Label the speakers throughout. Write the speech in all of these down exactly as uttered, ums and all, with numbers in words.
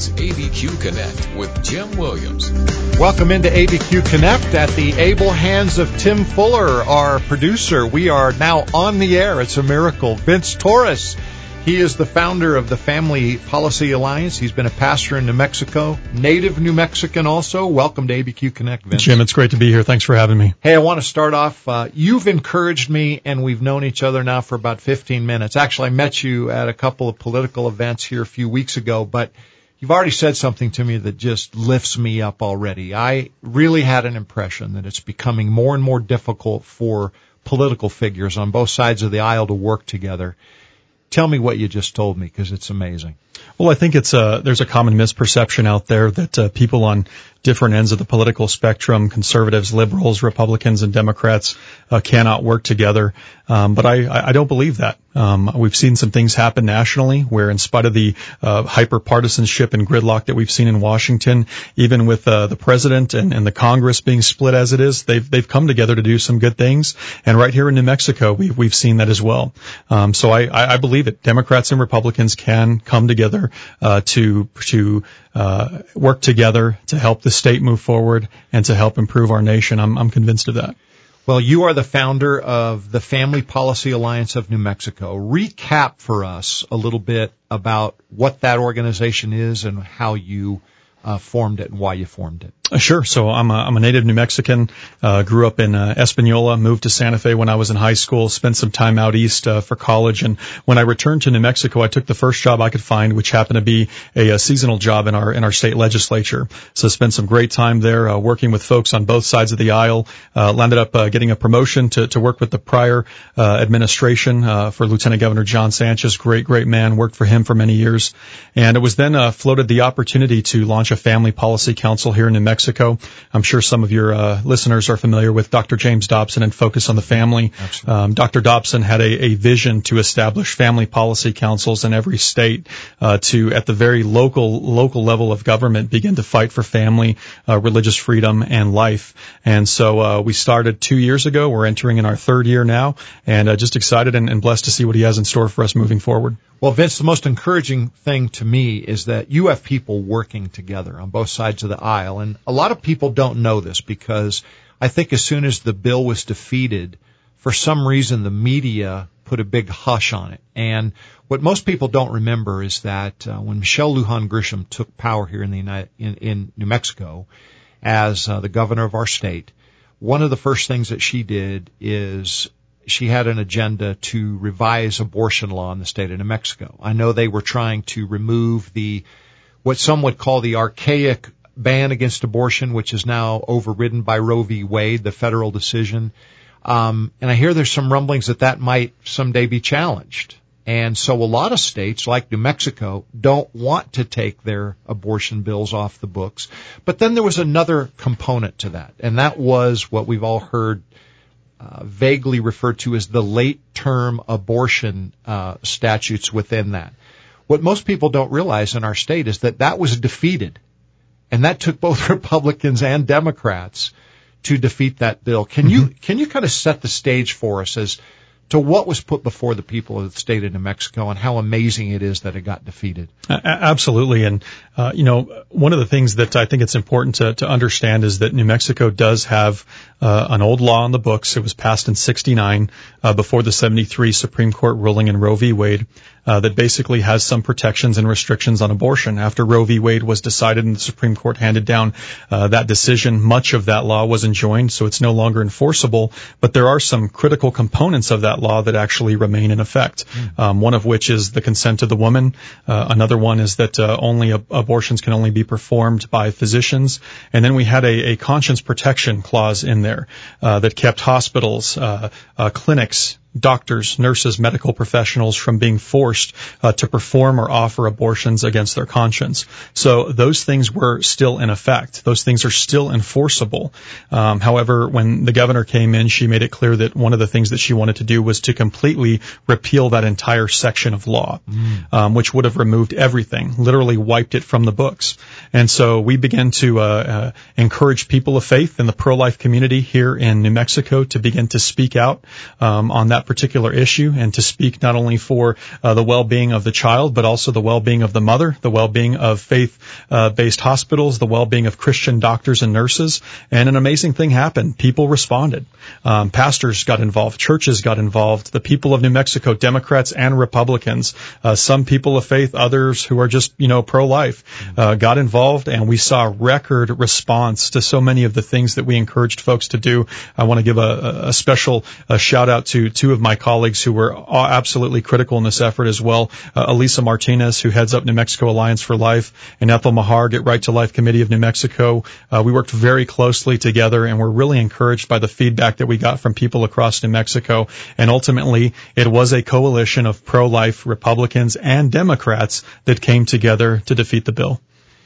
Speaker 1: is A B Q Connect with Jim Williams.
Speaker 2: Welcome into A B Q Connect at the able hands of Tim Fuller, our producer. We are now on the air. It's a miracle. Vince Torres, he is the founder of the Family Policy Alliance. He's been a pastor in New Mexico, native New Mexican also. Welcome to A B Q Connect, Vince.
Speaker 3: Jim, it's great to be here. Thanks for having me.
Speaker 2: Hey, I want to start off. Uh, you've encouraged me, and we've known each other now for about fifteen minutes. Actually, I met you at a couple of political events here a few weeks ago, but you've already said something to me that just lifts me up already. I really had an impression that it's becoming more and more difficult for political figures on both sides of the aisle to work together. Tell me what you just told me, because it's amazing.
Speaker 3: Well, I think it's a, there's a common misperception out there that uh, people on different ends of the political spectrum, conservatives, liberals, Republicans, and Democrats, uh, cannot work together. Um, but I, I don't believe that. Um, we've seen some things happen nationally where, in spite of the uh, hyper-partisanship and gridlock that we've seen in Washington, even with uh, the president and, and the Congress being split as it is, they've they've come together to do some good things. And right here in New Mexico, we've we've seen that as well. Um, so I, I believe it. Democrats and Republicans can come together uh, to to uh, work together to help the state move forward and to help improve our nation. I'm, I'm convinced of that.
Speaker 2: Well, you are the founder of the Family Policy Alliance of New Mexico. Recap for us a little bit about what that organization is and how you uh, formed it and why you formed it.
Speaker 3: Uh, sure. So I'm a, I'm a native New Mexican, uh, grew up in uh, Espanola, moved to Santa Fe when I was in high school, spent some time out east uh, for college. And when I returned to New Mexico, I took the first job I could find, which happened to be a, a seasonal job in our in our state legislature. So spent some great time there uh, working with folks on both sides of the aisle. Uh, landed up uh, getting a promotion to, to work with the prior uh, administration uh, for Lieutenant Governor John Sanchez. Great, great man. Worked for him for many years. And it was then uh, floated the opportunity to launch a family policy council here in New Mexico. Mexico. I'm sure some of your uh, listeners are familiar with Doctor James Dobson and Focus on the Family. Um, Doctor Dobson had a, a vision to establish family policy councils in every state uh, to, at the very local local level of government, begin to fight for family, uh, religious freedom, and life. And so uh, we started two years ago. We're entering in our third year now, and uh, just excited and, and blessed to see what he has in store for us moving forward.
Speaker 2: Well, Vince, the most encouraging thing to me is that you have people working together on both sides of the aisle. And a lot of people don't know this because I think as soon as the bill was defeated, for some reason the media put a big hush on it. And what most people don't remember is that uh, when Michelle Lujan Grisham took power here in the United, in, in New Mexico as uh, the governor of our state, one of the first things that she did is she had an agenda to revise abortion law in the state of New Mexico. I know they were trying to remove the, what some would call the archaic ban against abortion, which is now overridden by Roe v. Wade, the federal decision. Um, and I hear there's some rumblings that that might someday be challenged. And so a lot of states, like New Mexico, don't want to take their abortion bills off the books. But then there was another component to that, and that was what we've all heard Uh, vaguely referred to as the late-term abortion uh, statutes within that. What most people don't realize in our state is that that was defeated, and that took both Republicans and Democrats to defeat that bill. Can mm-hmm. you can you kind of set the stage for us as to what was put before the people of the state of New Mexico and how amazing it is that it got defeated?
Speaker 3: Uh, absolutely. And, uh, you know, one of the things that I think it's important to, to understand is that New Mexico does have uh, an old law on the books. It was passed in sixty-nine uh, before the seventy-three Supreme Court ruling in Roe v. Wade. Uh, that basically has some protections and restrictions on abortion. After Roe v. Wade was decided and the Supreme Court handed down uh, that decision, much of that law was enjoined, so it's no longer enforceable. But there are some critical components of that law that actually remain in effect. Mm. Um, one of which is the consent of the woman. Uh, another one is that uh, only ab- abortions can only be performed by physicians. And then we had a, a conscience protection clause in there uh, that kept hospitals, uh, uh, clinics, doctors, nurses, medical professionals from being forced uh, to perform or offer abortions against their conscience. So those things were still in effect. Those things are still enforceable. Um, however, when the governor came in, she made it clear that one of the things that she wanted to do was to completely repeal that entire section of law, mm. um, which would have removed everything, literally wiped it from the books. And so we began to uh, uh, encourage people of faith in the pro-life community here in New Mexico to begin to speak out um, on that that particular issue and to speak not only for uh, the well-being of the child, but also the well-being of the mother, the well-being of faith-based uh, hospitals, the well-being of Christian doctors and nurses. And an amazing thing happened. People responded. Um, pastors got involved. Churches got involved. The people of New Mexico, Democrats and Republicans, uh, some people of faith, others who are just, you know, pro-life, uh, got involved, and we saw record response to so many of the things that we encouraged folks to do. I want to give a, a special uh, shout out to two of my colleagues who were absolutely critical in this effort as well. Uh, Elisa Martinez, who heads up New Mexico Alliance for Life, and Ethel Mahar, Get Right to Life Committee of New Mexico. Uh, we worked very closely together, and we're really encouraged by the feedback that we got from people across New Mexico. And ultimately, it was a coalition of pro-life Republicans and Democrats that came together to defeat the bill.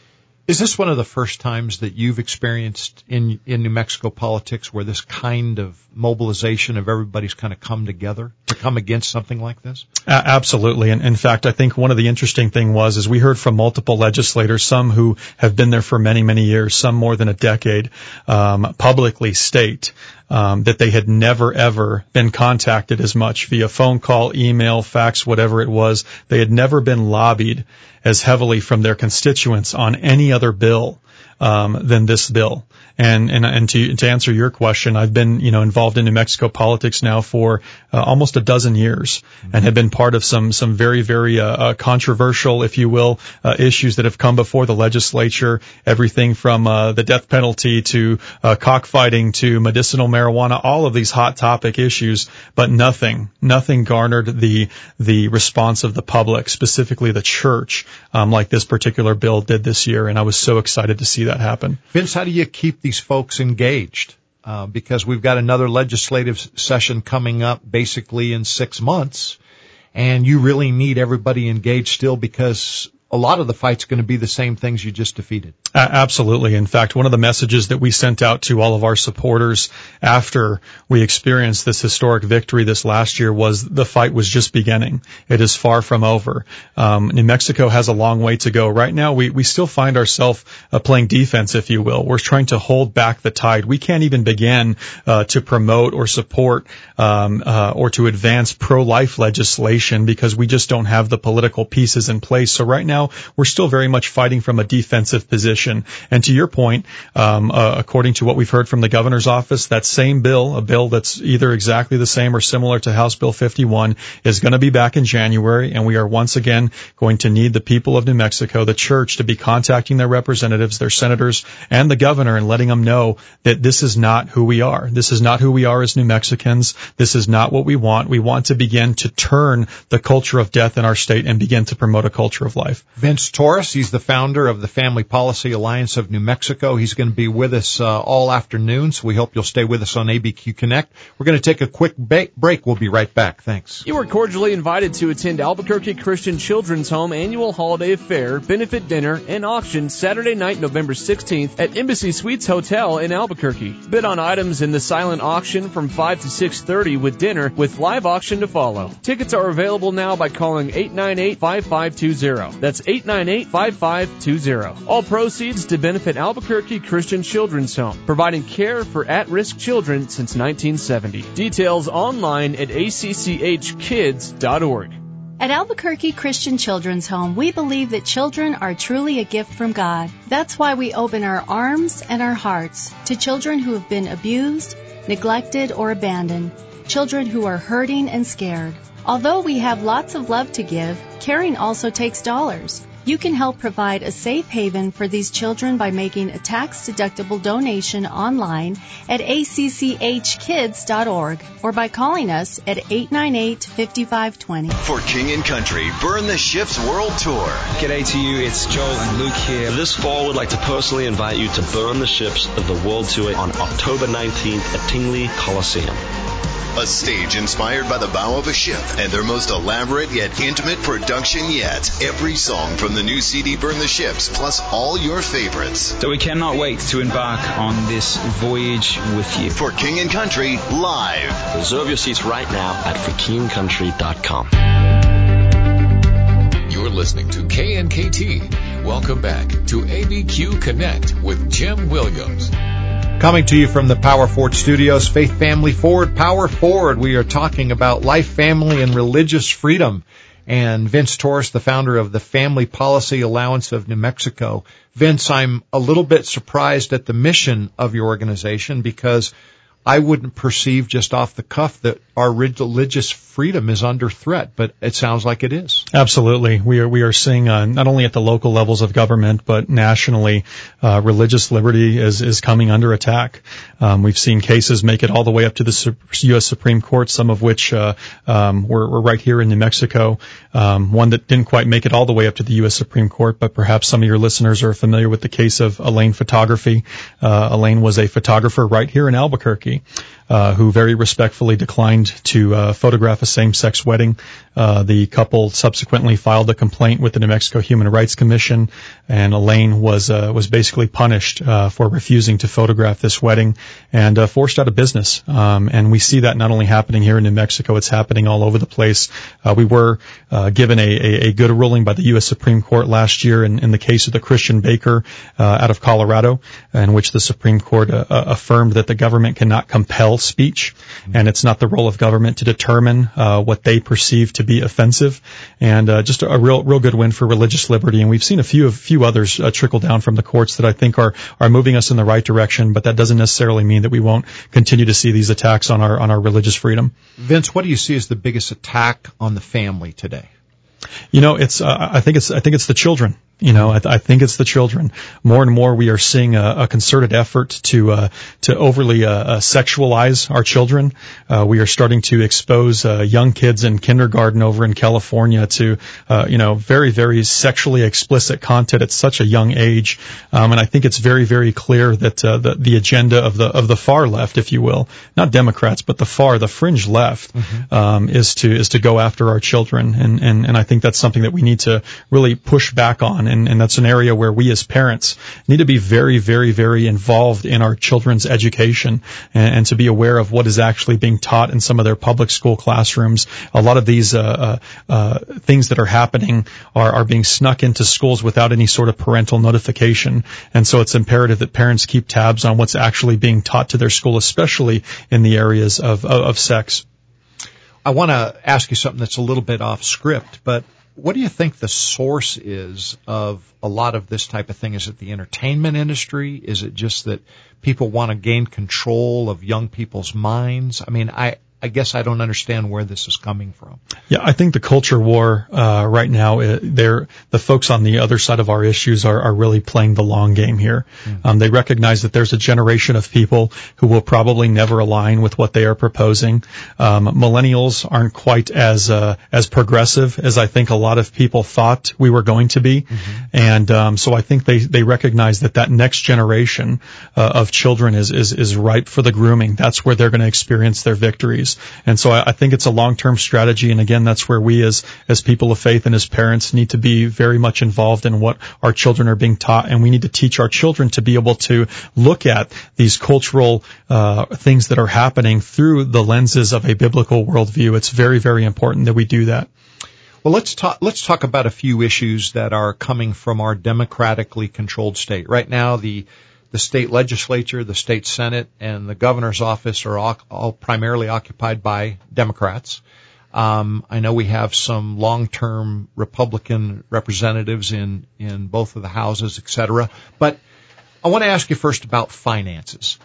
Speaker 2: Is this one of the first times that you've experienced in in New Mexico politics where this kind of mobilization of everybody's kind of come together to come against something like this?
Speaker 3: Uh, absolutely. And in fact, I think one of the interesting thing was, is we heard from multiple legislators, some who have been there for many, many years, some more than a decade, um, publicly state Um, that they had never, ever been contacted as much via phone call, email, fax, whatever it was. They had never been lobbied as heavily from their constituents on any other bill um, than this bill. And and, and to, to answer your question, I've been, you know, involved in New Mexico politics now for uh, almost a dozen years, and have been part of some some very, very uh, uh, controversial, if you will, uh, issues that have come before the legislature. Everything from uh, the death penalty to uh, cockfighting to medicinal marijuana, all of these hot topic issues, but nothing, nothing garnered the the response of the public, specifically the church, um, like this particular bill did this year. And I was so excited to see that happen.
Speaker 2: Vince, how do you keep these folks engaged? Uh, because we've got another legislative session coming up basically in six months, and you really need everybody engaged still, because a lot of the fight's going to be the same things you just defeated.
Speaker 3: Uh, absolutely. In fact, one of the messages that we sent out to all of our supporters after we experienced this historic victory this last year was the fight was just beginning. It is far from over. Um, New Mexico has a long way to go. Right now, we, we still find ourselves uh, playing defense, if you will. We're trying to hold back the tide. We can't even begin uh, to promote or support um, uh, or to advance pro-life legislation because we just don't have the political pieces in place. So right now, we're still very much fighting from a defensive position. And to your point, um, uh, according to what we've heard from the governor's office, that same bill, a bill that's either exactly the same or similar to House Bill fifty-one, is going to be back in January. And we are once again going to need the people of New Mexico, the church, to be contacting their representatives, their senators, and the governor and letting them know that this is not who we are. This is not who we are as New Mexicans. This is not what we want. We want to begin to turn the culture of death in our state and begin to promote a culture of life.
Speaker 2: Vince Torres, he's the founder of the Family Policy Alliance of New Mexico. He's going to be with us uh, all afternoon, so we hope you'll stay with us on A B Q Connect. We're going to take a quick ba- break. We'll be right back. Thanks.
Speaker 4: You are cordially invited to attend Albuquerque Christian Children's Home Annual Holiday Fair, Benefit Dinner, and Auction Saturday night, November sixteenth at Embassy Suites Hotel in Albuquerque. Bid on items in the silent auction from five to six thirty with dinner with live auction to follow. Tickets are available now by calling eight nine eight, five five two zero. That's eight nine eight, five five two zero. All proceeds to benefit Albuquerque Christian Children's Home, providing care for at-risk children since nineteen seventy. Details online at A C C H kids dot org.
Speaker 5: At Albuquerque Christian Children's Home, we believe that children are truly a gift from God. That's why we open our arms and our hearts to children who have been abused, neglected, or abandoned, children who are hurting and scared. Although we have lots of love to give, caring also takes dollars. You can help provide a safe haven for these children by making a tax-deductible donation online at A C C H kids dot org or by calling us at eight nine eight, five five two zero.
Speaker 6: For King and Country, Burn the Ships World Tour.
Speaker 7: G'day to you, it's Joel and Luke here.
Speaker 8: This fall, we'd like to personally invite you to Burn the Ships of the World Tour on October nineteenth at Tingley Coliseum.
Speaker 6: A stage inspired by the bow of a ship and their most elaborate yet intimate production yet. Every song from the new C D Burn the Ships, plus all your favorites.
Speaker 7: So we cannot wait to embark on this voyage with you.
Speaker 6: For King and Country, live.
Speaker 8: Reserve your seats right now at for king and country dot com.
Speaker 1: You're listening to K N K T. Welcome back to A B Q Connect with Jim Williams.
Speaker 2: Coming to you from the Power Forward Studios, Faith Family Forward, Power Forward. We are talking about life, family, and religious freedom. And Vince Torres, the founder of the Family Policy Allowance of New Mexico. Vince, I'm a little bit surprised at the mission of your organization because I wouldn't perceive just off the cuff that our religious freedom is under threat, but it sounds like it is.
Speaker 3: Absolutely. We are, we are seeing, uh, not only at the local levels of government, but nationally, uh, religious liberty is, is coming under attack. Um, we've seen cases make it all the way up to the U S Supreme Court, some of which, uh, um, were, were right here in New Mexico. Um, one that didn't quite make it all the way up to the U S Supreme Court, but perhaps some of your listeners are familiar with the case of Elaine Photography. Uh, Elaine was a photographer right here in Albuquerque. Uh, who very respectfully declined to uh, photograph a same-sex wedding. Uh, the couple subsequently filed a complaint with the New Mexico Human Rights Commission, and Elaine was uh, was basically punished uh, for refusing to photograph this wedding and uh, forced out of business. Um, and we see that not only happening here in New Mexico, it's happening all over the place. Uh, we were uh, given a, a, a good ruling by the U S Supreme Court last year in, in the case of the Christian baker uh, out of Colorado, in which the Supreme Court uh, affirmed that the government cannot compel speech, and it's not the role of government to determine uh, what they perceive to be offensive, and uh, just a, a real real good win for religious liberty. And we've seen a few a few others uh, trickle down from the courts that I think are are moving us in the right direction, but that doesn't necessarily mean that we won't continue to see these attacks on our on our religious freedom.
Speaker 2: Vince, what do you see as the biggest attack on the family today?
Speaker 3: You know, it's uh, I think it's I think it's the children. You know, I, th- I think it's the children. More and more, we are seeing a, a concerted effort to uh, to overly uh, uh, sexualize our children. Uh, we are starting to expose uh, young kids in kindergarten over in California to, uh, you know, very, very sexually explicit content at such a young age. Um, and I think it's very, very clear that uh, the, the agenda of the of the far left, if you will, not Democrats, but the far, the fringe left, mm-hmm. um, is to is to go after our children. And and and I think that's something that we need to really push back on. And, and that's an area where we as parents need to be very, very, very involved in our children's education and, and to be aware of what is actually being taught in some of their public school classrooms. A lot of these uh, uh, things that are happening are, are being snuck into schools without any sort of parental notification. And so it's imperative that parents keep tabs on what's actually being taught to their school, especially in the areas of, of, of sex.
Speaker 2: I want to ask you something that's a little bit off script, but what do you think the source is of a lot of this type of thing? Is it the entertainment industry? Is it just that people want to gain control of young people's minds? I mean, I, I guess I don't understand where this is coming from.
Speaker 3: Yeah, I think the culture war uh, right now, uh, they're the folks on the other side of our issues are, are really playing the long game here. Mm-hmm. Um, they recognize that there's a generation of people who will probably never align with what they are proposing. Um, millennials aren't quite as uh, as progressive as I think a lot of people thought we were going to be, mm-hmm. and um, so I think they they recognize that that next generation uh, of children is is is ripe for the grooming. That's where they're going to experience their victories. And so I, I think it's a long-term strategy. And again, that's where we as, as people of faith and as parents need to be very much involved in what our children are being taught. And we need to teach our children to be able to look at these cultural, uh, things that are happening through the lenses of a biblical worldview. It's very, very important that we do that.
Speaker 2: Well, let's talk, let's talk about a few issues that are coming from our democratically controlled state. Right now, the The state legislature, the state senate, and the governor's office are all, all primarily occupied by Democrats. Um, I know we have some long-term Republican representatives in, in both of the houses, et cetera. But I want to ask you first about finances.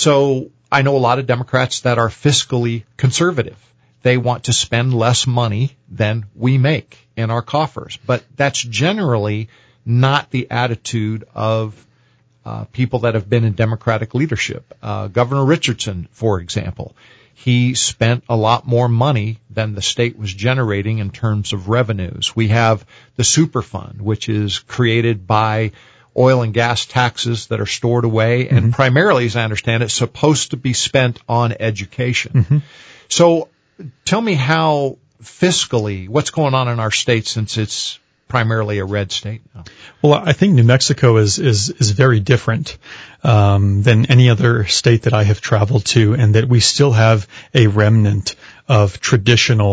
Speaker 2: So I know a lot of Democrats that are fiscally conservative. They want to spend less money than we make in our coffers. But that's generally not the attitude of Uh, people that have been in Democratic leadership. Uh, Governor Richardson, for example, he spent a lot more money than the state was generating in terms of revenues. We have the Superfund, which is created by oil and gas taxes that are stored away, mm-hmm. and primarily, as I understand it, supposed to be spent on education. Mm-hmm. So tell me how fiscally, what's going on in our state since it's primarily a red state now?
Speaker 3: Well, I think New Mexico is is is very different um, than any other state that I have traveled to, and that we still have a remnant of traditional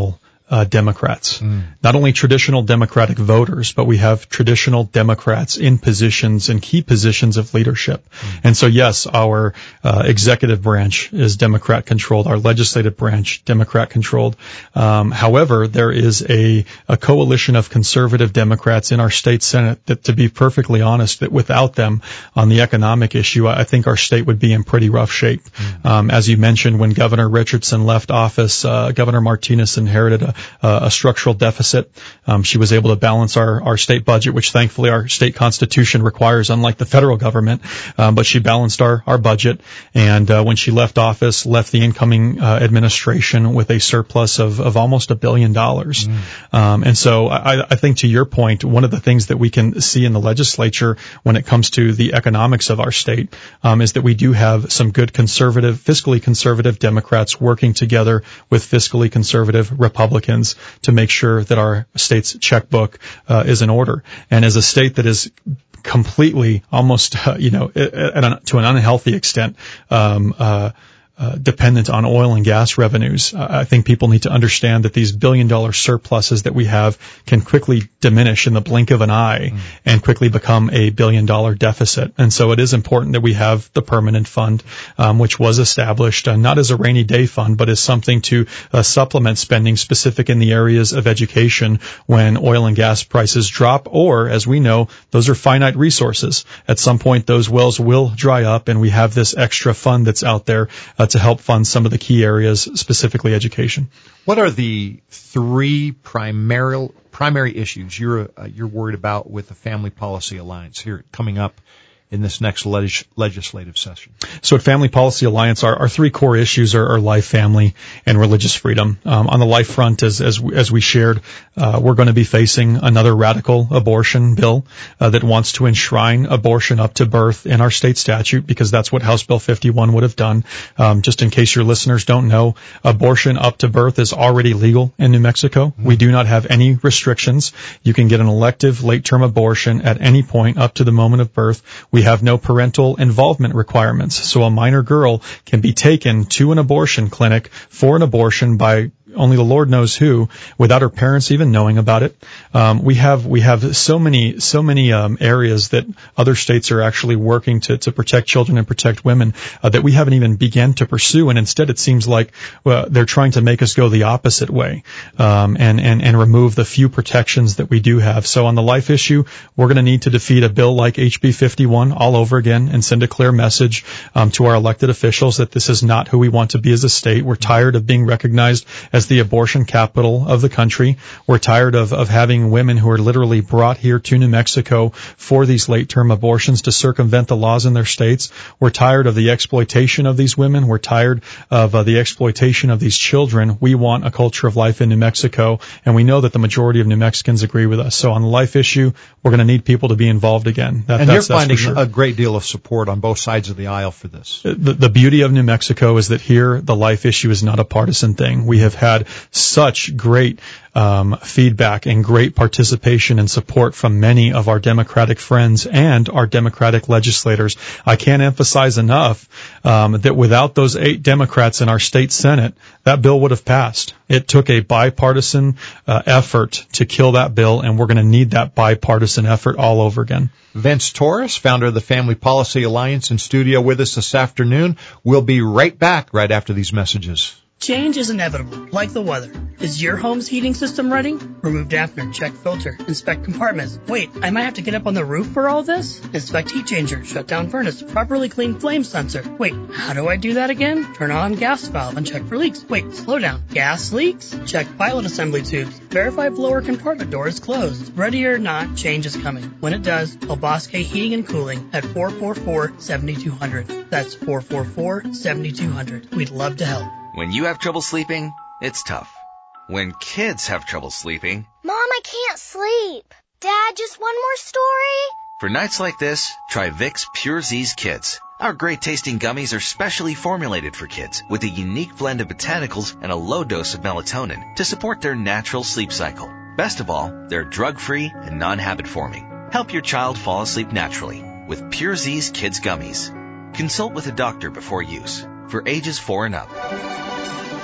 Speaker 3: uh, Democrats.
Speaker 2: Mm.
Speaker 3: Not only traditional Democratic voters, but we have traditional Democrats in positions, in key positions of leadership. Mm. And so yes, our uh, executive branch is Democrat controlled, our legislative branch Democrat controlled. Um, however, there is a, a coalition of conservative Democrats in our state Senate that, to be perfectly honest, that without them on the economic issue, I think our state would be in pretty rough shape. Mm. Um, as you mentioned, when Governor Richardson left office, uh, Governor Martinez inherited a, a structural deficit. Um, she was able to balance our, our state budget, which thankfully our state constitution requires, unlike the federal government. Um, but she balanced our, our budget. And, uh, when she left office, left the incoming, uh, administration with a surplus of, of almost a billion dollars. Mm. Um, and so I, I think to your point, one of the things that we can see in the legislature when it comes to the economics of our state, um, is that we do have some good conservative, fiscally conservative Democrats working together with fiscally conservative Republicans to make sure that our state's checkbook uh, is in order. And as a state that is completely, almost, uh, you know, at, at, to an unhealthy extent, um, uh, Uh, dependent on oil and gas revenues. Uh, I think people need to understand that these billion dollar surpluses that we have can quickly diminish in the blink of an eye mm. and quickly become a billion dollar deficit. And so it is important that we have the permanent fund, um, which was established uh, not as a rainy day fund, but as something to uh, supplement spending specific in the areas of education when oil and gas prices drop, or as we know, those are finite resources. At some point, those wells will dry up, and we have this extra fund that's out there uh, to help fund some of the key areas, specifically education.
Speaker 2: What are the three primary primary issues you're uh, you're worried about with the Family Policy Alliance here coming up in this next leg- legislative session?
Speaker 3: So at Family Policy Alliance, our, our three core issues are, are life, family, and religious freedom. Um, on the life front, as as we, as we shared, uh, we're going to be facing another radical abortion bill uh, that wants to enshrine abortion up to birth in our state statute, because that's what House Bill fifty-one would have done. Um, just in case your listeners don't know, abortion up to birth is already legal in New Mexico. Mm-hmm. We do not have any restrictions. You can get an elective late-term abortion at any point up to the moment of birth. We have no parental involvement requirements, so a minor girl can be taken to an abortion clinic for an abortion by only the Lord knows who, without her parents even knowing about it. Um, we have we have so many so many um, areas that other states are actually working to to protect children and protect women uh, that we haven't even begun to pursue, and instead it seems like well, they're trying to make us go the opposite way um, and and and remove the few protections that we do have. So on the life issue, we're going to need to defeat a bill like H B fifty-one all over again and send a clear message um, to our elected officials that this is not who we want to be as a state. We're tired of being recognized as the abortion capital of the country. We're tired of, of having women who are literally brought here to New Mexico for these late-term abortions to circumvent the laws in their states. We're tired of the exploitation of these women. We're tired of uh, the exploitation of these children. We want a culture of life in New Mexico, and we know that the majority of New Mexicans agree with us. So on the life issue, we're going to need people to be involved again. That,
Speaker 2: and
Speaker 3: that's,
Speaker 2: you're finding
Speaker 3: that's for sure.
Speaker 2: a great deal of support on both sides of the aisle for this.
Speaker 3: The, the beauty of New Mexico is that here the life issue is not a partisan thing. We have had such great um, feedback and great participation and support from many of our Democratic friends and our Democratic legislators. I can't emphasize enough um, that without those eight Democrats in our state Senate, that bill would have passed. It took a bipartisan uh, effort to kill that bill, and we're going to need that bipartisan effort all over again.
Speaker 2: Vince Torres, founder of the Family Policy Alliance, in studio with us this afternoon. We'll be right back right after these messages.
Speaker 9: Change is inevitable, like the weather. Is your home's heating system ready? Remove dampener, check filter, inspect compartments. Wait, I might have to get up on the roof for all this? Inspect heat changer, shut down furnace, properly clean flame sensor. Wait, how do I do that again? Turn on gas valve and check for leaks. Wait, slow down. Gas leaks? Check pilot assembly tubes. Verify blower compartment door is closed. Ready or not, change is coming. When it does, El Bosque Heating and Cooling at four four four, seven two zero zero. That's four four four, seven two zero zero. We'd love to help.
Speaker 10: When you have trouble sleeping, it's tough. When kids have trouble sleeping...
Speaker 11: Mom, I can't sleep. Dad, just one more story?
Speaker 10: For nights like this, try Vicks Pure Z's Kids. Our great-tasting gummies are specially formulated for kids with a unique blend of botanicals and a low dose of melatonin to support their natural sleep cycle. Best of all, they're drug-free and non-habit-forming. Help your child fall asleep naturally with Pure Z's Kids Gummies. Consult with a doctor before use. For ages four and up.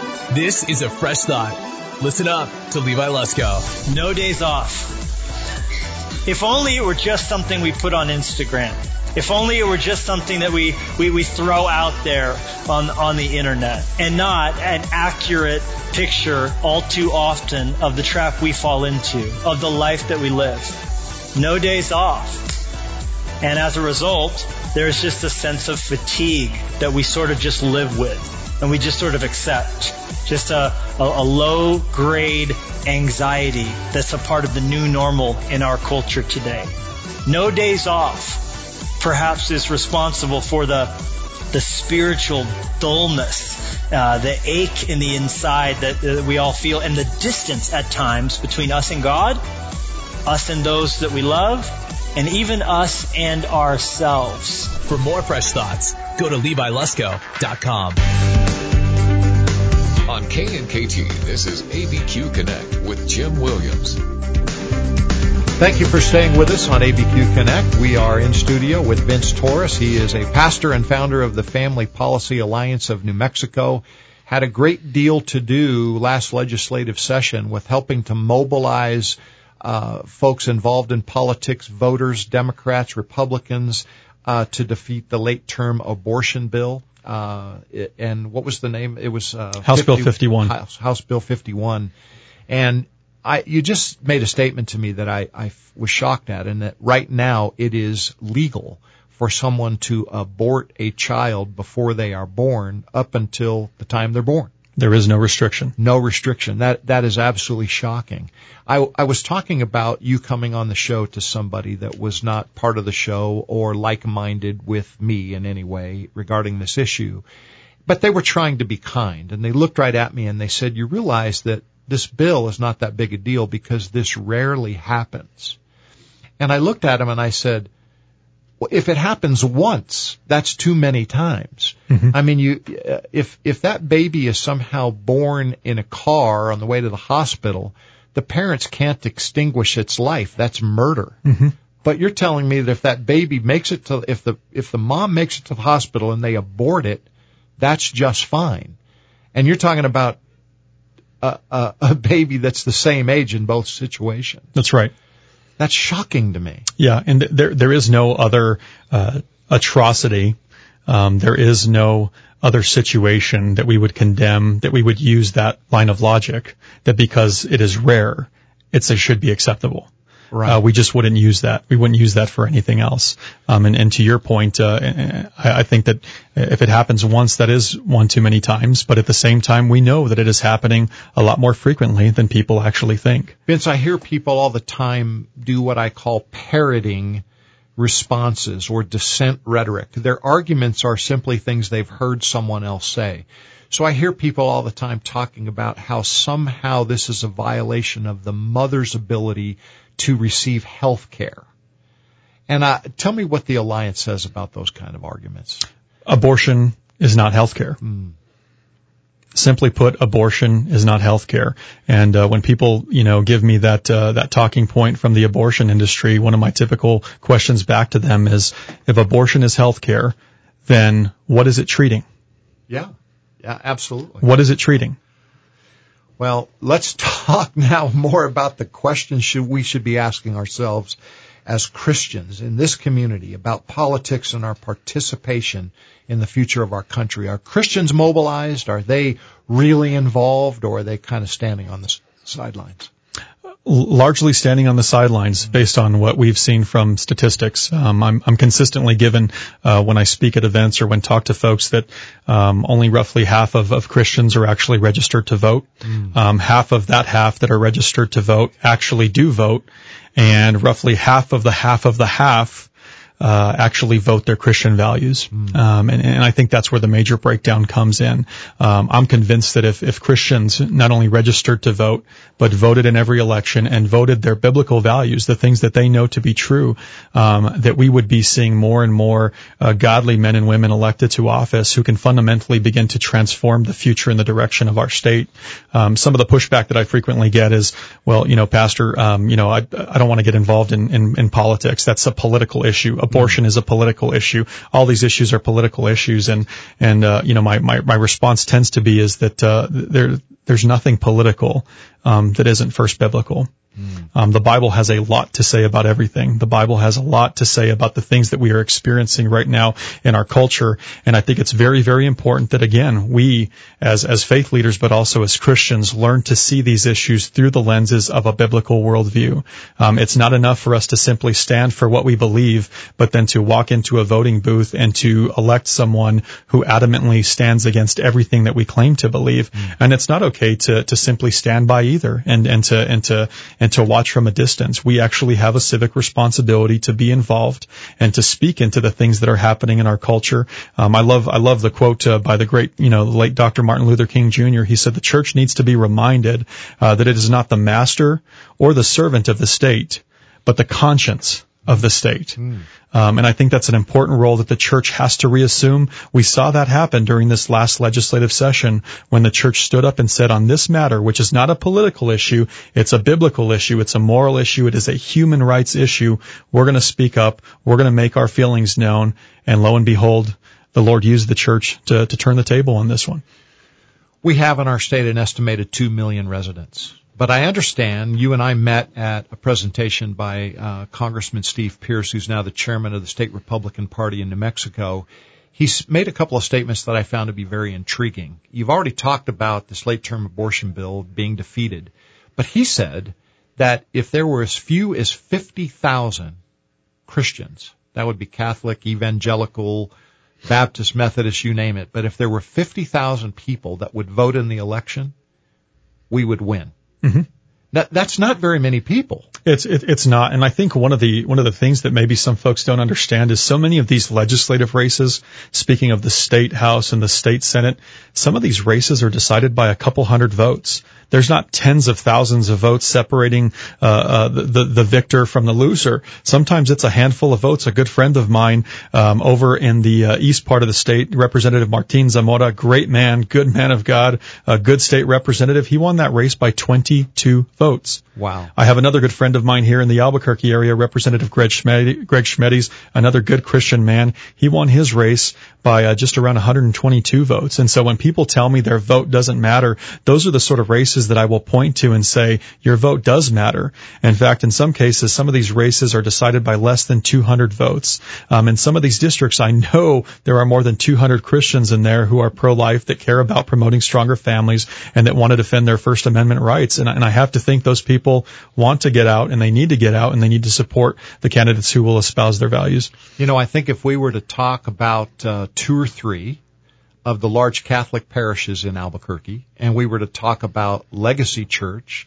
Speaker 12: This is a fresh thought. Listen up to Levi Lusko.
Speaker 13: No days off. If only it were just something we put on Instagram. If only it were just something that we, we, we throw out there on, on the internet and not an accurate picture all too often of the trap we fall into, of the life that we live. No days off. And as a result, there's just a sense of fatigue that we sort of just live with and we just sort of accept. Just a, a, a low-grade anxiety that's a part of the new normal in our culture today. No days off perhaps is responsible for the the spiritual dullness, uh, the ache in the inside that, that we all feel, and the distance at times between us and God, us and those that we love, and even us and ourselves.
Speaker 12: For more fresh thoughts, go to Levi Lusko dot com.
Speaker 1: On K N K T, this is A B Q Connect with Jim Williams.
Speaker 2: Thank you for staying with us on A B Q Connect. We are in studio with Vince Torres. He is a pastor and founder of the Family Policy Alliance of New Mexico. Had a great deal to do last legislative session with helping to mobilize uh, folks involved in politics, voters, Democrats, Republicans, uh, to defeat the late-term abortion bill. Uh, it, and what was the name? It was uh,
Speaker 3: House fifty, Bill fifty-one.
Speaker 2: House, House Bill fifty-one. And I, you just made a statement to me that I, I was shocked at, and that right now it is legal for someone to abort a child before they are born up until the time they're born.
Speaker 3: There is no restriction.
Speaker 2: No restriction. That that is absolutely shocking. I, I was talking about you coming on the show to somebody that was not part of the show or like-minded with me in any way regarding this issue, but they were trying to be kind, and they looked right at me and they said, "You realize that this bill is not that big a deal because this rarely happens." And I looked at him and I said, well, if it happens once, that's too many times. Mm-hmm. I mean, you, uh, if, if that baby is somehow born in a car on the way to the hospital, the parents can't extinguish its life. That's murder. Mm-hmm. But you're telling me that if that baby makes it to, if the, if the mom makes it to the hospital and they abort it, that's just fine. And you're talking about a, a, a baby that's the same age in both situations.
Speaker 3: That's right.
Speaker 2: That's shocking to me.
Speaker 3: Yeah, and th- there there is no other uh, atrocity. Um, there is no other situation that we would condemn, that we would use that line of logic, that because it is rare, it's it should be acceptable. Right. Uh, we just wouldn't use that. We wouldn't use that for anything else. Um, and, and to your point, uh, I, I think that if it happens once, that is one too many times. But at the same time, we know that it is happening a lot more frequently than people actually think.
Speaker 2: Vince, I hear people all the time do what I call parroting responses or dissent rhetoric. Their arguments are simply things they've heard someone else say. So I hear people all the time talking about how somehow this is a violation of the mother's ability to receive health care. And uh, tell me what the Alliance says about those kind of arguments.
Speaker 3: Abortion is not health care. Mm. Simply put, abortion is not health care. And uh, when people, you know, give me that uh, that talking point from the abortion industry, one of my typical questions back to them is, if abortion is health care, then what is it treating?
Speaker 2: Yeah, yeah, absolutely.
Speaker 3: What is it treating?
Speaker 2: Well, let's talk now more about the questions should we should be asking ourselves as Christians in this community about politics and our participation in the future of our country. Are Christians mobilized? Are they really involved, or are they kind of standing on the sidelines?
Speaker 3: Largely standing on the sidelines based on what we've seen from statistics. Um, I'm, I'm consistently given, uh, when I speak at events or when talk to folks, that um, only roughly half of, of Christians are actually registered to vote. Mm. Um, half of that half that are registered to vote actually do vote, and roughly half of the half of the half Uh, actually vote their Christian values. Mm. Um, and, and I think that's where the major breakdown comes in. Um, I'm convinced that if, if Christians not only registered to vote, but voted in every election and voted their biblical values, the things that they know to be true, um, that we would be seeing more and more uh, godly men and women elected to office who can fundamentally begin to transform the future and the direction of our state. Um, some of the pushback that I frequently get is, well, you know, Pastor, um, you know, I, I don't want to get involved in, in, in politics. That's a political issue. Abortion mm. is a political issue. All these issues are political issues, and and uh, you know, my, my my response tends to be is that uh, there there's nothing political um, that isn't first biblical. Mm. Um, the Bible has a lot to say about everything. The Bible has a lot to say about the things that we are experiencing right now in our culture. And I think it's very, very important that, again, we as, as faith leaders, but also as Christians, learn to see these issues through the lenses of a biblical worldview. Um, it's not enough for us to simply stand for what we believe, but then to walk into a voting booth and to elect someone who adamantly stands against everything that we claim to believe. Mm. And it's not okay to, to simply stand by either and, and to, and to, and to watch from a distance. We actually have a civic responsibility to be involved and to speak into the things that are happening in our culture. Um, I love, I love the quote uh, by the great, you know, late Doctor Martin Luther King Junior He said, the church needs to be reminded uh, that it is not the master or the servant of the state, but the conscience of the state. Mm. Um, and I think that's an important role that the church has to reassume. We saw that happen during this last legislative session when the church stood up and said, on this matter, which is not a political issue, it's a biblical issue, it's a moral issue, it is a human rights issue, we're going to speak up, we're going to make our feelings known, and lo and behold, the Lord used the church to, to turn the table on this one.
Speaker 2: We have in our state an estimated two million residents. But I understand you and I met at a presentation by uh, Congressman Steve Pierce, who's now the chairman of the state Republican Party in New Mexico. He's made a couple of statements that I found to be very intriguing. You've already talked about this late-term abortion bill being defeated, but he said that if there were as few as fifty thousand Christians, that would be Catholic, evangelical, Baptist, Methodist, you name it, but if there were fifty thousand people that would vote in the election, we would win. Mm-hmm. That, that's not very many people.
Speaker 3: It's, it, it's not. And I think one of the, one of the things that maybe some folks don't understand is so many of these legislative races, speaking of the state house and the state senate, some of these races are decided by a couple hundred votes. There's not tens of thousands of votes separating uh, uh the, the the victor from the loser. Sometimes it's a handful of votes. A good friend of mine um over in the uh, east part of the state, Representative Martin Zamora, great man, good man of God, a good state representative. He won that race by twenty-two votes.
Speaker 2: Wow.
Speaker 3: I have another good friend of mine here in the Albuquerque area, Representative Greg Schmed- Greg Schmedes, another good Christian man. He won his race by uh, just around one hundred twenty-two votes. And so when people tell me their vote doesn't matter, those are the sort of races that I will point to and say, your vote does matter. In fact, in some cases, some of these races are decided by less than two hundred votes. Um, in some of these districts, I know there are more than two hundred Christians in there who are pro-life, that care about promoting stronger families, and that want to defend their First Amendment rights. And, and I have to think those people want to get out, and they need to get out, and they need to support the candidates who will espouse their values.
Speaker 2: You know, I think if we were to talk about uh, two or three of the large Catholic parishes in Albuquerque, and we were to talk about Legacy Church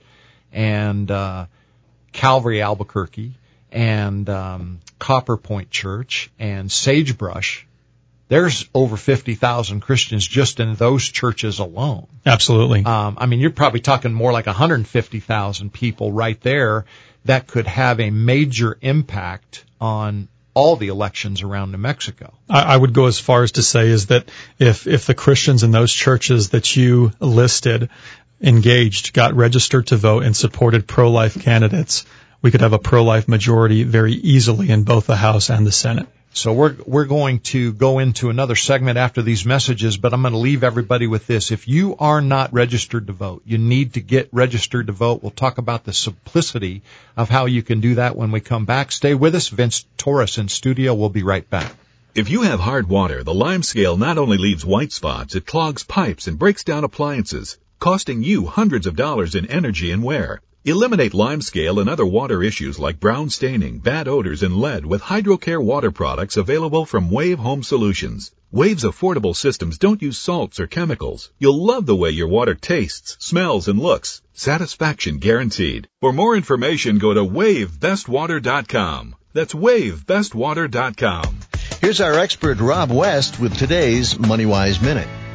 Speaker 2: and uh, Calvary Albuquerque and um, Copper Point Church and Sagebrush, there's over fifty thousand Christians just in those churches alone.
Speaker 3: Absolutely.
Speaker 2: Um, I mean, you're probably talking more like one hundred fifty thousand people right there that could have a major impact on all the elections around New Mexico.
Speaker 3: I, I would go as far as to say is that if, if the Christians in those churches that you listed engaged, got registered to vote, and supported pro-life candidates, we could have a pro-life majority very easily in both the House and the Senate.
Speaker 2: So we're we're going to go into another segment after these messages, but I'm going to leave everybody with this. If you are not registered to vote, you need to get registered to vote. We'll talk about the simplicity of how you can do that when we come back. Stay with us. Vince Torres in studio. We'll be right back.
Speaker 1: If you have hard water, the Lime Scale not only leaves white spots, it clogs pipes and breaks down appliances, costing you hundreds of dollars in energy and wear. Eliminate Lime Scale and other water issues like brown staining, bad odors, and lead with HydroCare water products available from Wave Home Solutions. Wave's affordable systems don't use salts or chemicals. You'll love the way your water tastes, smells, and looks. Satisfaction guaranteed. For more information, go to wave best water dot com. That's wave best water dot com.
Speaker 14: Here's our expert Rob West with today's MoneyWise Minute.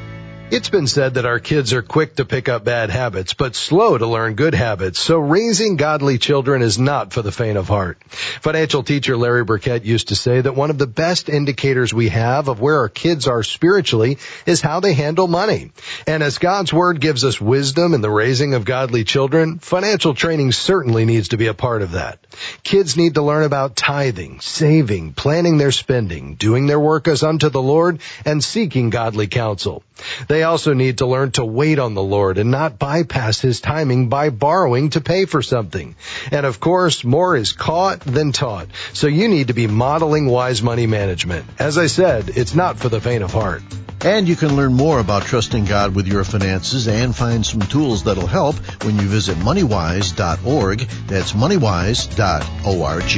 Speaker 14: It's been said that our kids are quick to pick up bad habits, but slow to learn good habits, so raising godly children is not for the faint of heart. Financial teacher Larry Burkett used to say that one of the best indicators we have of where our kids are spiritually is how they handle money. And as God's Word gives us wisdom in the raising of godly children, financial training certainly needs to be a part of that. Kids need to learn about tithing, saving, planning their spending, doing their work as unto the Lord, and seeking godly counsel. They also need to learn to wait on the Lord and not bypass His timing by borrowing to pay for something. And of course, more is caught than taught. So you need to be modeling wise money management. As I said, it's not for the faint of heart.
Speaker 15: And you can learn more about trusting God with your finances and find some tools that'll help when you visit money wise dot org. That's money wise dot org.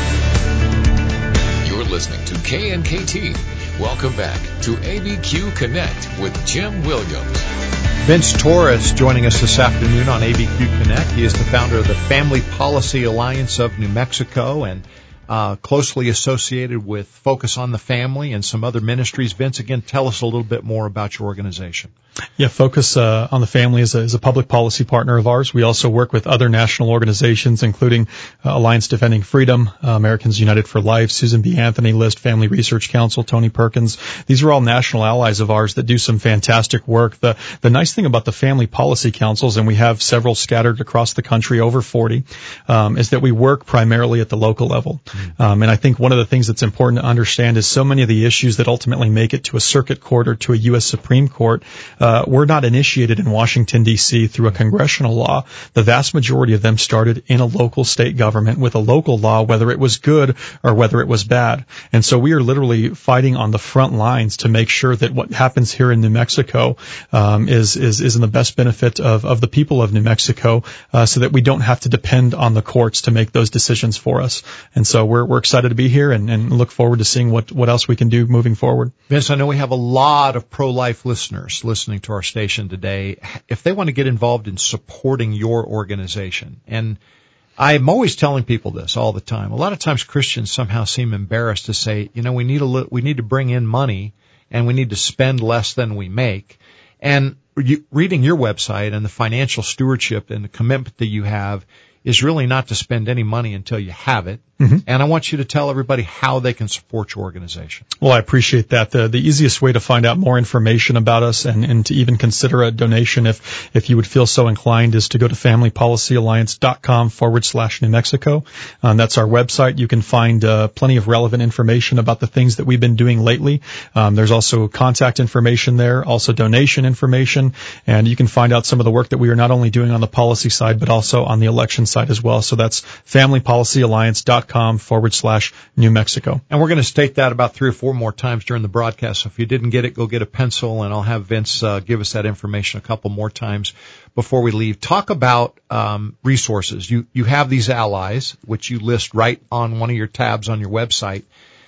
Speaker 16: You're listening to K N K T. Welcome back to A B Q Connect with Jim Williams.
Speaker 2: Vince Torres joining us this afternoon on A B Q Connect. He is the founder of the Family Policy Alliance of New Mexico and uh, closely associated with Focus on the Family and some other ministries. Vince, again, tell us a little bit more about your organization.
Speaker 3: Yeah, Focus uh, on the Family is a, is a public policy partner of ours. We also work with other national organizations, including uh, Alliance Defending Freedom, uh, Americans United for Life, Susan B. Anthony List, Family Research Council, Tony Perkins. These are all national allies of ours that do some fantastic work. The the nice thing about the family policy councils, and we have several scattered across the country, over forty, um, is that we work primarily at the local level. Mm-hmm. Um, and I think one of the things that's important to understand is so many of the issues that ultimately make it to a circuit court or to a U S Supreme Court, uh, were not initiated in Washington, D C through a congressional law. The vast majority of them started in a local state government with a local law, whether it was good or whether it was bad. And so we are literally fighting on the front lines to make sure that what happens here in New Mexico um, is, is, is in the best benefit of, of the people of New Mexico, uh, so that we don't have to depend on the courts to make those decisions for us. And so we're, we're excited to be here and, and look forward to seeing what, what else we can do moving forward.
Speaker 2: Vince, I know we have a lot of pro-life listeners listening to our station today. If they want to get involved in supporting your organization, and I'm always telling people this all the time, a lot of times Christians somehow seem embarrassed to say, you know, we need a li- we need to bring in money and we need to spend less than we make. And you, reading your website and the financial stewardship and the commitment that you have is really not to spend any money until you have it. Mm-hmm. And I want you to tell everybody how they can support your organization.
Speaker 3: Well, I appreciate that. The, the easiest way to find out more information about us and, and to even consider a donation, if, if you would feel so inclined, is to go to familypolicyalliance.com forward slash New Mexico. Um, that's our website. You can find uh, plenty of relevant information about the things that we've been doing lately. Um, there's also contact information there, also donation information, and you can find out some of the work that we are not only doing on the policy side, but also on the election side as well. So that's familypolicyalliance.com forward slash New Mexico.
Speaker 2: And we're going to state that about three or four more times during the broadcast. So if you didn't get it, go get a pencil, and I'll have Vince uh, give us that information a couple more times before we leave. Talk about um, resources. You you have these allies, which you list right on one of your tabs on your website.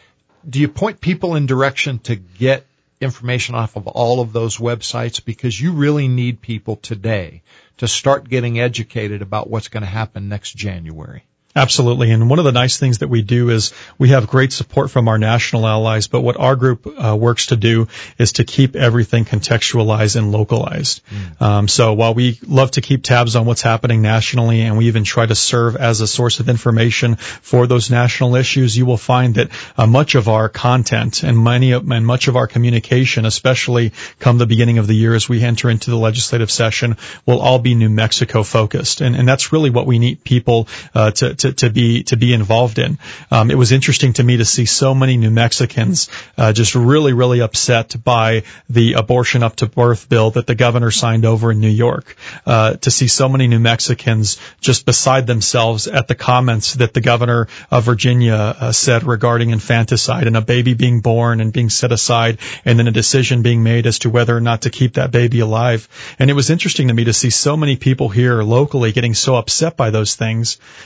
Speaker 2: Do you point people in direction to get information off of all of those websites? Because you really need people today to start getting educated about what's going to happen next January.
Speaker 3: Absolutely. And one of the nice things that we do is we have great support from our national allies, but what our group uh, works to do is to keep everything contextualized and localized. Mm. Um, so while we love to keep tabs on what's happening nationally, and we even try to serve as a source of information for those national issues, you will find that uh, much of our content and many of, and much of our communication, especially come the beginning of the year as we enter into the legislative session, will all be New Mexico focused. And, and that's really what we need people uh, to, to To, to be to be involved in. Um, it was interesting to me to see so many New Mexicans uh, just really, really upset by the abortion up to birth bill that the governor signed over in New York. Uh, to see so many New Mexicans just beside themselves at the comments that the governor of Virginia uh, said regarding infanticide and a baby being born and being set aside, and then a decision being made as to whether or not to keep that baby alive. And it was interesting to me to see so many people here locally getting so upset by those things, um, not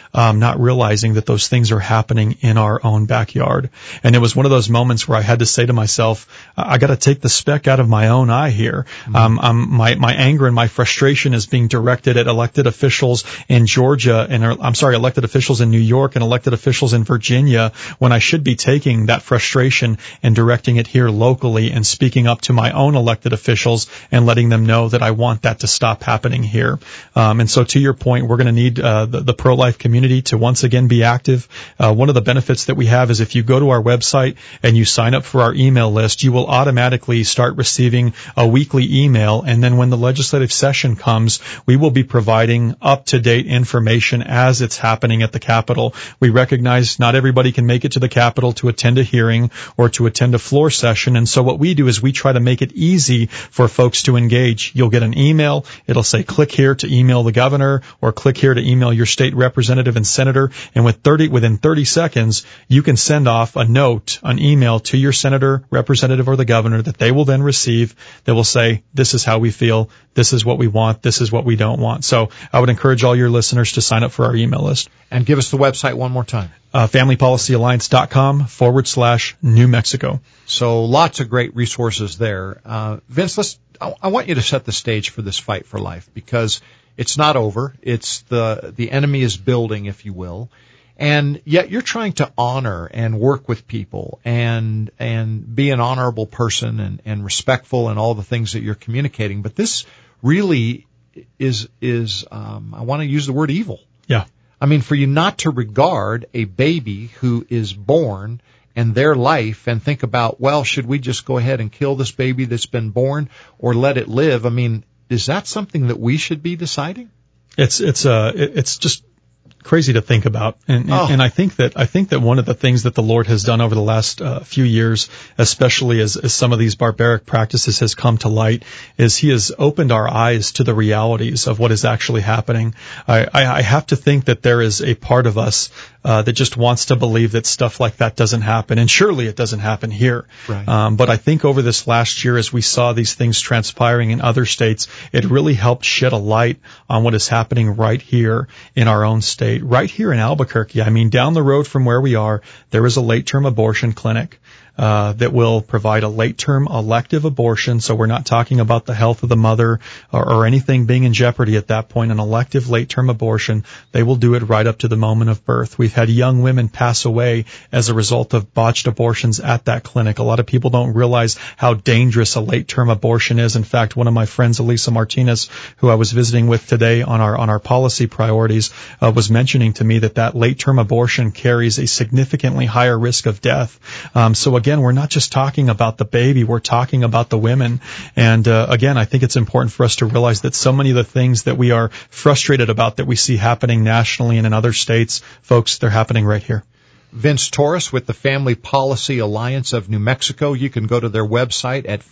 Speaker 3: not realizing that those things are happening in our own backyard. And it was one of those moments where I had to say to myself, I got to take the speck out of my own eye here. Mm-hmm. Um, um, my, my anger and my frustration is being directed at elected officials in Georgia and, I'm sorry, elected officials in New York and elected officials in Virginia, when I should be taking that frustration and directing it here locally and speaking up to my own elected officials and letting them know that I want that to stop happening here. Um, and so to your point, we're going to need uh, the, the pro-life community to once again be active. Uh, one of the benefits that we have is if you go to our website and you sign up for our email list, you will automatically start receiving a weekly email. And then when the legislative session comes, we will be providing up-to-date information as it's happening at the Capitol. We recognize not everybody can make it to the Capitol to attend a hearing or to attend a floor session. And so what we do is we try to make it easy for folks to engage. You'll get an email. It'll say click here to email the governor or click here to email your state representative and senator. And with thirty, within thirty seconds, you can send off a note, an email to your senator, representative, or the governor that they will then receive that will say, this is how we feel. This is what we want. This is what we don't want. So I would encourage all your listeners to sign up for our email list.
Speaker 2: And give us the website one more time.
Speaker 3: Uh, familypolicyalliance.com forward slash New Mexico.
Speaker 2: So lots of great resources there. Uh, Vince, let's, I, I want you to set the stage for this fight for life, because it's not over. It's the, the enemy is building, if you will. And yet you're trying to honor and work with people and, and be an honorable person and, and respectful in all the things that you're communicating. But this really is, is, um, I want to use the word evil.
Speaker 3: Yeah.
Speaker 2: I mean, for you not to regard a baby who is born and their life and think about, well, should we just go ahead and kill this baby that's been born or let it live? I mean, is that something that we should be deciding?
Speaker 3: It's, it's, uh, it's just crazy to think about. And,
Speaker 2: oh.
Speaker 3: and I think that, I think that one of the things that the Lord has done over the last uh, few years, especially as, as some of these barbaric practices has come to light, is He has opened our eyes to the realities of what is actually happening. I, I, I have to think that there is a part of us uh, that just wants to believe that stuff like that doesn't happen. And surely it doesn't happen here.
Speaker 2: Right.
Speaker 3: Um, but I think over this last year, as we saw these things transpiring in other states, it really helped shed a light on what is happening right here in our own state. Right here in Albuquerque. I mean, down the road from where we are, there is a late-term abortion clinic uh, that will provide a late-term elective abortion. So we're not talking about the health of the mother or, or anything being in jeopardy at that point. An elective late-term abortion, they will do it right up to the moment of birth. We've had young women pass away as a result of botched abortions at that clinic. A lot of people don't realize how dangerous a late-term abortion is. In fact, one of my friends, Elisa Martinez, who I was visiting with today on our on our policy priorities, uh, was mentioning to me that that late-term abortion carries a significantly higher risk of death. Um, so again, we're not just talking about the baby, we're talking about the women. And uh, again, I think it's important for us to realize that so many of the things that we are frustrated about that we see happening nationally and in other states, folks, they're happening right here.
Speaker 2: Vince Torres with the Family Policy Alliance of New Mexico. You can go to their website at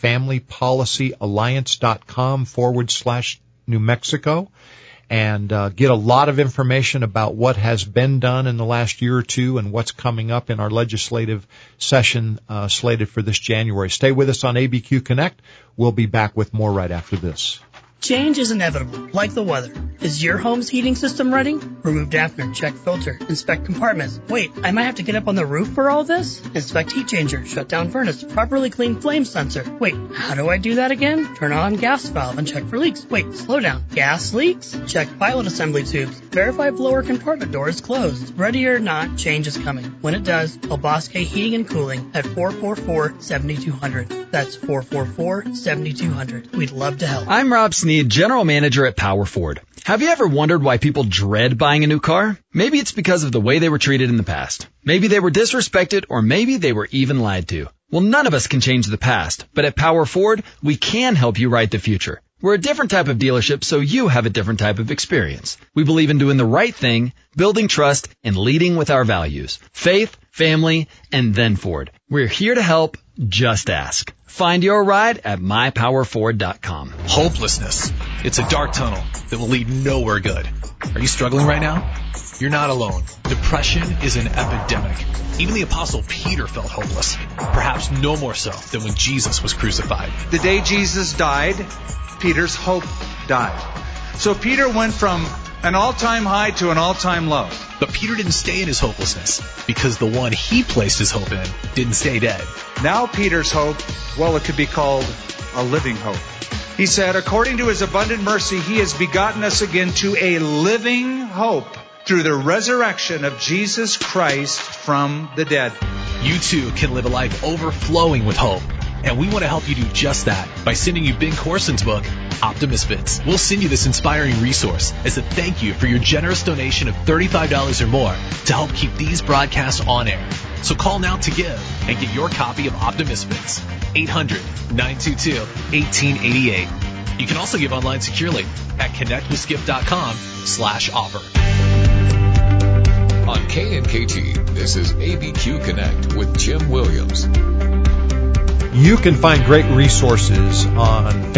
Speaker 2: familypolicyalliance.com forward slash New Mexico. And uh, get a lot of information about what has been done in the last year or two and what's coming up in our legislative session uh, slated for this January. Stay with us on A B Q Connect. We'll be back with more right after this.
Speaker 9: Change is inevitable, like the weather. Is your home's heating system running? Remove dampener, check filter, inspect compartments. Wait, I might have to get up on the roof for all this? Inspect heat changer, shut down furnace, properly clean flame sensor. Wait, how do I do that again? Turn on gas valve and check for leaks. Wait, slow down. Gas leaks? Check pilot assembly tubes. Verify blower compartment door is closed. Ready or not, change is coming. When it does, El Bosque Heating and Cooling at four four four, seven two zero zero. That's four four four, seven two zero zero. We'd love to help.
Speaker 17: I'm Rob Sneed, General Manager at Power Ford. Have you ever wondered why people dread buying a new car? Maybe it's because of the way they were treated in the past. Maybe they were disrespected, or maybe they were even lied to. Well, none of us can change the past, but at Power Ford, we can help you write the future. We're a different type of dealership, so you have a different type of experience. We believe in doing the right thing, building trust, and leading with our values. Faith, family, and then Ford. We're here to help. Just ask. Find your ride at my power ford dot com.
Speaker 12: Hopelessness. It's a dark tunnel that will lead nowhere good. Are you struggling right now? You're not alone. Depression is an epidemic. Even the Apostle Peter felt hopeless. Perhaps no more so than when Jesus was crucified.
Speaker 18: The day Jesus died, Peter's hope died. So Peter went from an all-time high to an all-time low.
Speaker 12: But Peter didn't stay in his hopelessness because the one he placed his hope in didn't stay dead.
Speaker 18: Now Peter's hope, well, it could be called a living hope. He said, according to his abundant mercy, he has begotten us again to a living hope through the resurrection of Jesus Christ from the dead.
Speaker 12: You too can live a life overflowing with hope. And we want to help you do just that by sending you Ben Corson's book, Optimist Bits. We'll send you this inspiring resource as a thank you for your generous donation of thirty-five dollars or more to help keep these broadcasts on air. So call now to give and get your copy of Optimist Bits. eight hundred, nine two two, one eight eight eight. You can also give online securely at connectwithskip.com slash offer.
Speaker 16: On K N K T, this is A B Q Connect with Jim Williams.
Speaker 2: You can find great resources on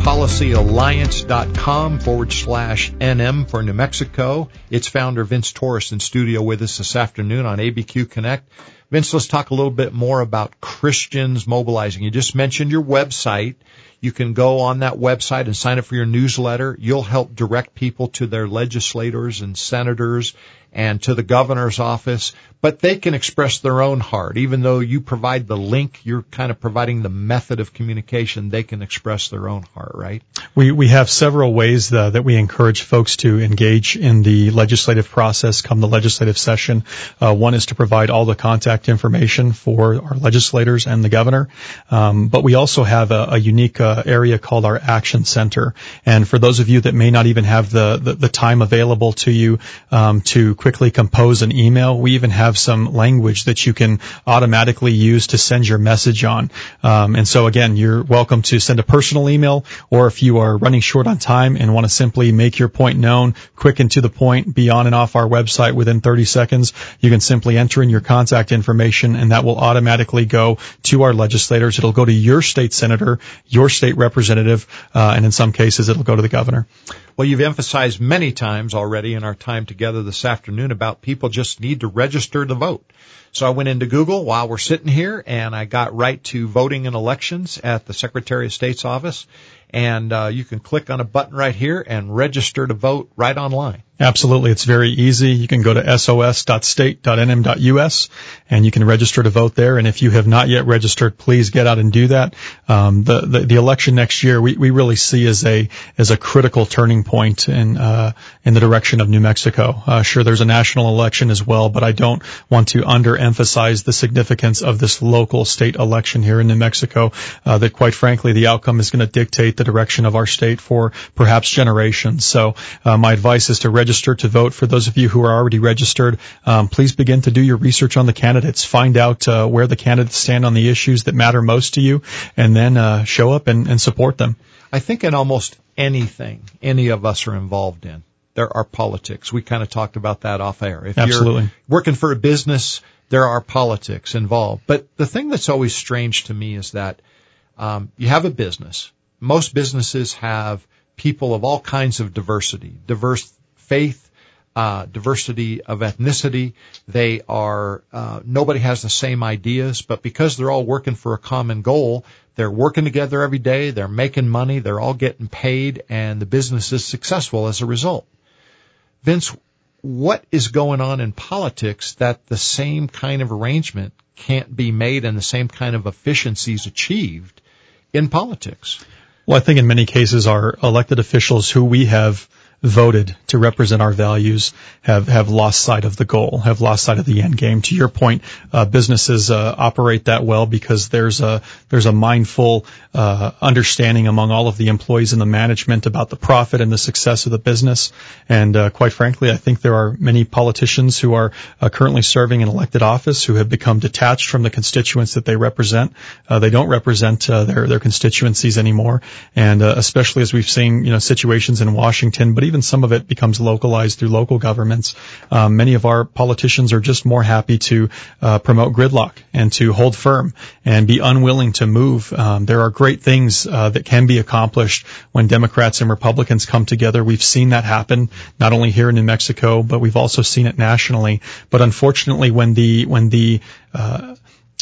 Speaker 2: familypolicyalliance.com forward slash NM for New Mexico. Its founder, Vince Torres, in studio with us this afternoon on A B Q Connect. Vince, let's talk a little bit more about Christians mobilizing. You just mentioned your website. You can go on that website and sign up for your newsletter. You'll help direct people to their legislators and senators and to the governor's office, but they can express their own heart. Even though you provide the link, you're kind of providing the method of communication, they can express their own heart, right?
Speaker 3: We we have several ways uh, that we encourage folks to engage in the legislative process come the legislative session. Uh, one is to provide all the contact information for our legislators and the governor, um, but we also have a, a unique uh, area called our Action Center. And for those of you that may not even have the, the, the time available to you um, to quickly compose an email, we even have some language that you can automatically use to send your message on. Um, and so again, you're welcome to send a personal email, or if you are running short on time and want to simply make your point known, quick and to the point, be on and off our website within thirty seconds, you can simply enter in your contact information and that will automatically go to our legislators. It'll go to your state senator, your state representative, uh, and in some cases it'll go to the governor.
Speaker 2: Well, you've emphasized many times already in our time together this afternoon about people just need to register to vote. So I went into Google while we're sitting here, and I got right to voting in elections at the Secretary of State's office. And uh, you can click on a button right here and register to vote right online.
Speaker 3: Absolutely. It's very easy. You can go to S O S dot state dot N M dot U S and you can register to vote there. And if you have not yet registered, please get out and do that. Um, the, the, the election next year, we, we really see as a, as a critical turning point in, uh, in the direction of New Mexico. Uh, sure, there's a national election as well, but I don't want to underemphasize the significance of this local state election here in New Mexico, uh, that quite frankly, the outcome is going to dictate the direction of our state for perhaps generations. So, uh, my advice is to register Register to vote. For those of you who are already registered, um, please begin to do your research on the candidates. Find out uh, where the candidates stand on the issues that matter most to you, and then uh, show up and, and support them.
Speaker 2: I think in almost anything any of us are involved in, there are politics. We kind of talked about that off air. If
Speaker 3: Absolutely.
Speaker 2: You're working for a business, there are politics involved. But the thing that's always strange to me is that um, you have a business. Most businesses have people of all kinds of diversity, diverse faith, uh, diversity of ethnicity. They are, uh, nobody has the same ideas, but because they're all working for a common goal, they're working together every day, they're making money, they're all getting paid, and the business is successful as a result. Vince, what is going on in politics that the same kind of arrangement can't be made and the same kind of efficiencies achieved in politics?
Speaker 3: Well, I think in many cases our elected officials who we have voted to represent our values have, have lost sight of the goal, have lost sight of the end game. To your point, uh, businesses uh, operate that well because there's a there's a mindful uh, understanding among all of the employees and the management about the profit and the success of the business. And uh, quite frankly, I think there are many politicians who are uh, currently serving in elected office who have become detached from the constituents that they represent. Uh, they don't represent uh, their their constituencies anymore, and uh, especially as we've seen, you know, situations in Washington, but even some of it becomes localized through local governments. Um, many of our politicians are just more happy to uh, promote gridlock and to hold firm and be unwilling to move. Um, there are great things uh, that can be accomplished when Democrats and Republicans come together. We've seen that happen not only here in New Mexico, but we've also seen it nationally. But unfortunately, when the when the uh,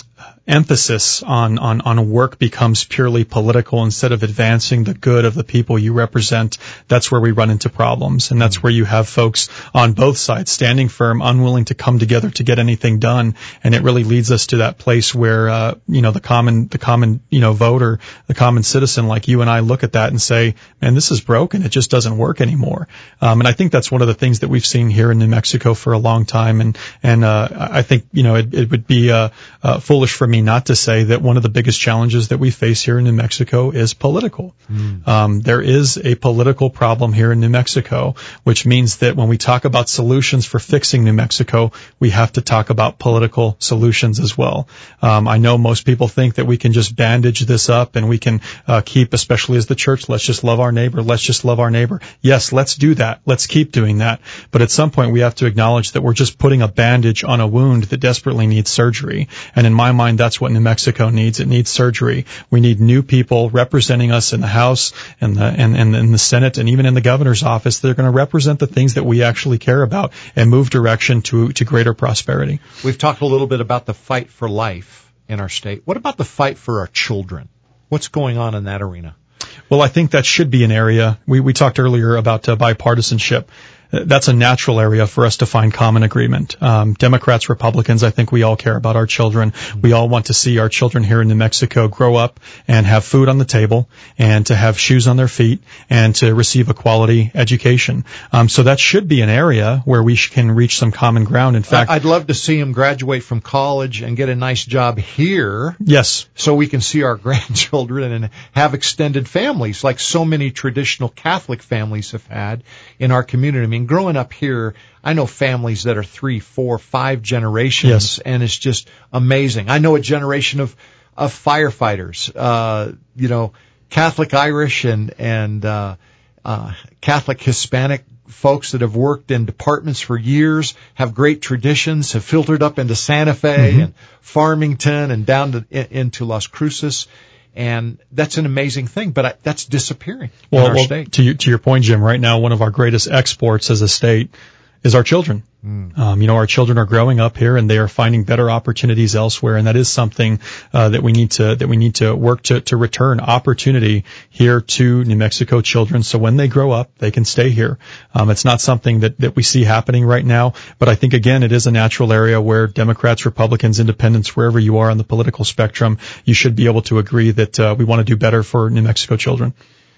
Speaker 3: emphasis on, on, on work becomes purely political instead of advancing the good of the people you represent, that's where we run into problems. And that's where you have folks on both sides standing firm, unwilling to come together to get anything done. And it really leads us to that place where, uh, you know, the common, the common, you know, voter, the common citizen like you and I look at that and say, man, this is broken. It just doesn't work anymore. Um, and I think that's one of the things that we've seen here in New Mexico for a long time. And, and, uh, I think, you know, it, it would be, uh, uh, foolish for me not to say that one of the biggest challenges that we face here in New Mexico is political. Mm. Um, there is a political problem here in New Mexico, which means that when we talk about solutions for fixing New Mexico, we have to talk about political solutions as well. Um, I know most people think that we can just bandage this up and we can uh, keep, especially as the church, let's just love our neighbor, let's just love our neighbor. Yes, let's do that. Let's keep doing that. But at some point we have to acknowledge that we're just putting a bandage on a wound that desperately needs surgery. And in my mind, that's what New Mexico needs. It needs surgery. We need new people representing us in the House and the, and, and in the Senate and even in the governor's office. They're going to represent the things that we actually care about and move direction to, to greater prosperity.
Speaker 2: We've talked a little bit about the fight for life in our state. What about the fight for our children? What's going on in that arena?
Speaker 3: Well, I think that should be an area. We, we talked earlier about uh, bipartisanship. That's a natural area for us to find common agreement. Um, Democrats, Republicans, I think we all care about our children. We all want to see our children here in New Mexico grow up and have food on the table and to have shoes on their feet and to receive a quality education. Um, so that should be an area where we sh- can reach some common ground. In fact,
Speaker 2: I'd love to see them graduate from college and get a nice job here.
Speaker 3: Yes.
Speaker 2: So we can see our grandchildren and have extended families like so many traditional Catholic families have had in our community. I mean, growing up here, I know families that are three, four, five generations,
Speaker 3: yes.
Speaker 2: and it's just amazing. I know a generation of, of firefighters, uh, you know, Catholic Irish and, and, uh, uh, Catholic Hispanic folks that have worked in departments for years, have great traditions, have filtered up into Santa Fe mm-hmm. and Farmington and down to, in, into Las Cruces. And that's an amazing thing, but I, that's disappearing
Speaker 3: well,
Speaker 2: in our
Speaker 3: well,
Speaker 2: state.
Speaker 3: To, you, to your point, Jim, right now one of our greatest exports as a state is our children. Mm. Um, you know, our children are growing up here and they are finding better opportunities elsewhere, and that is something uh, that we need to that we need to work to to return opportunity here to New Mexico children, so when they grow up they can stay here. Um, it's not something that that we see happening right now, but I think again it is a natural area where Democrats, Republicans, Independents, wherever you are on the political spectrum, you should be able to agree that uh, we want to do better for New Mexico children.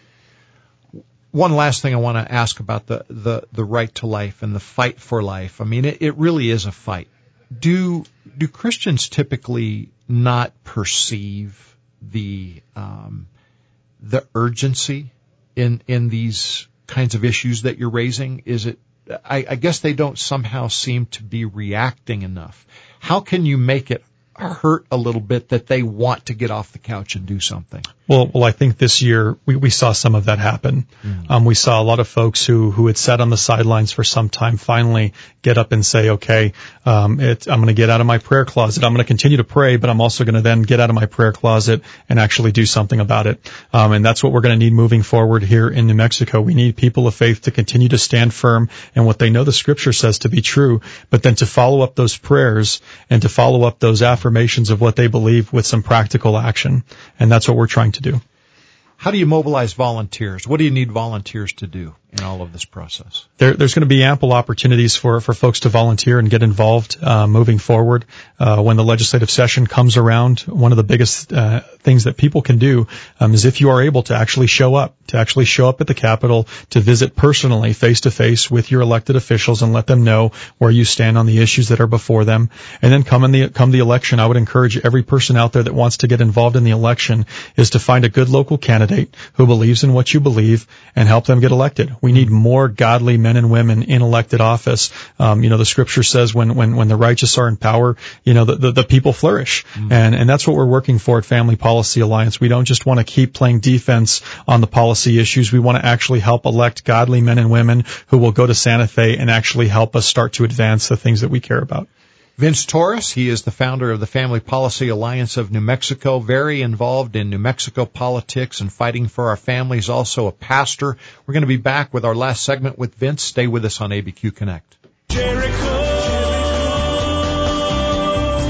Speaker 2: One last thing I want to ask about the, the, the right to life and the fight for life. I mean, it, it really is a fight. Do do Christians typically not perceive the um, the urgency in in these kinds of issues that you're raising? Is it? I, I guess they don't somehow seem to be reacting enough. How can you make it hurt a little bit that they want to get off the couch and do something?
Speaker 3: Well, well, I think this year we, we saw some of that happen. Mm. Um, we saw a lot of folks who, who had sat on the sidelines for some time finally get up and say, okay, um, it, I'm going to get out of my prayer closet. I'm going to continue to pray, but I'm also going to then get out of my prayer closet and actually do something about it. Um, and that's what we're going to need moving forward here in New Mexico. We need people of faith to continue to stand firm in what they know the scripture says to be true, but then to follow up those prayers and to follow up those affirmations of what they believe with some practical action. And that's what we're trying to do.
Speaker 2: How do you mobilize volunteers? What do you need volunteers to do in all of this process?
Speaker 3: There, there's going to be ample opportunities for, for folks to volunteer and get involved uh, moving forward. Uh, when the legislative session comes around, one of the biggest uh, things that people can do um, is if you are able to actually show up, to actually show up at the Capitol, to visit personally, face-to-face with your elected officials and let them know where you stand on the issues that are before them. And then come in the come the election, I would encourage every person out there that wants to get involved in the election is to find a good local candidate who believes in what you believe and help them get elected. We need more godly men and women in elected office. Um, you know, the scripture says when, when, when the righteous are in power, you know, the, the, the people flourish. Mm-hmm. And, and that's what we're working for at Family Policy Alliance. We don't just want to keep playing defense on the policy issues. We want to actually help elect godly men and women who will go to Santa Fe and actually help us start to advance the things that we care about.
Speaker 2: Vince Torres, he is the founder of the Family Policy Alliance of New Mexico, very involved in New Mexico politics and fighting for our families, also a pastor. We're going to be back with our last segment with Vince. Stay with us on A B Q Connect.
Speaker 19: Jericho,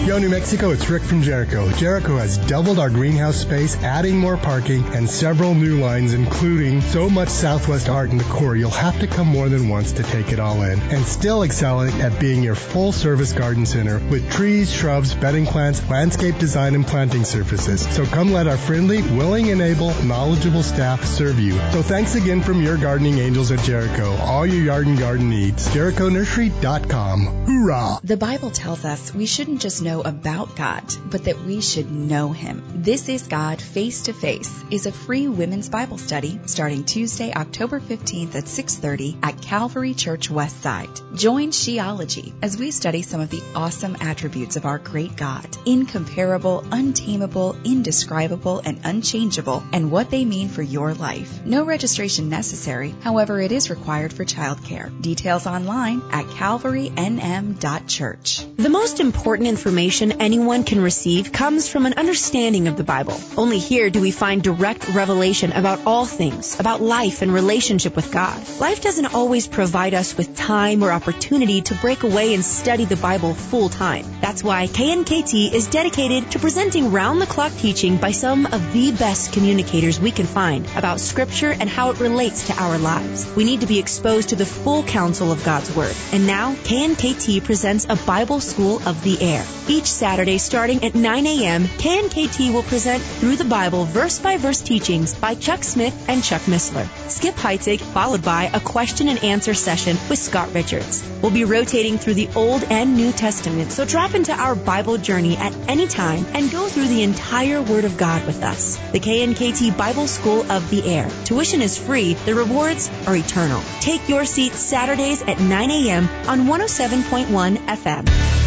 Speaker 19: Yo, New Mexico, it's Rick from Jericho. Jericho has doubled our greenhouse space, adding more parking, and several new lines, including so much Southwest art and decor, you'll have to come more than once to take it all in. And still excelling at being your full-service garden center with trees, shrubs, bedding plants, landscape design, and planting surfaces. So come let our friendly, willing, and able, knowledgeable staff serve you. So thanks again from your gardening angels at Jericho. All your yard and garden needs. Jericho Nursery dot com. Hoorah!
Speaker 20: The Bible tells us we shouldn't just know about God, but that we should know Him. This is God Face to Face is a free women's Bible study starting Tuesday, October fifteenth at six thirty at Calvary Church West Side. Join Sheology as we study some of the awesome attributes of our great God, incomparable, untamable, indescribable, and unchangeable, and what they mean for your life. No registration necessary, however, it is required for childcare. Details online at calvary n m dot church.
Speaker 21: The most important information anyone can receive comes from an understanding of the Bible. Only here do we find direct revelation about all things, about life and relationship with God. Life doesn't always provide us with time or opportunity to break away and study the Bible full time. That's why K N K T is dedicated to presenting round-the-clock teaching by some of the best communicators we can find about Scripture and how it relates to our lives. We need to be exposed to the full counsel of God's Word. And now, K N K T presents a Bible School of the Air. Each Saturday, starting at nine a.m., K N K T will present Through the Bible verse-by-verse teachings by Chuck Smith and Chuck Missler. Skip Heitzig, followed by a question and answer session with Scott Richards. We'll be rotating through the Old and New Testament, so drop into our Bible journey at any time and go through the entire Word of God with us. The K N K T Bible School of the Air. Tuition is free. The rewards are eternal. Take your seat Saturdays at nine a.m. on one oh seven point one F M.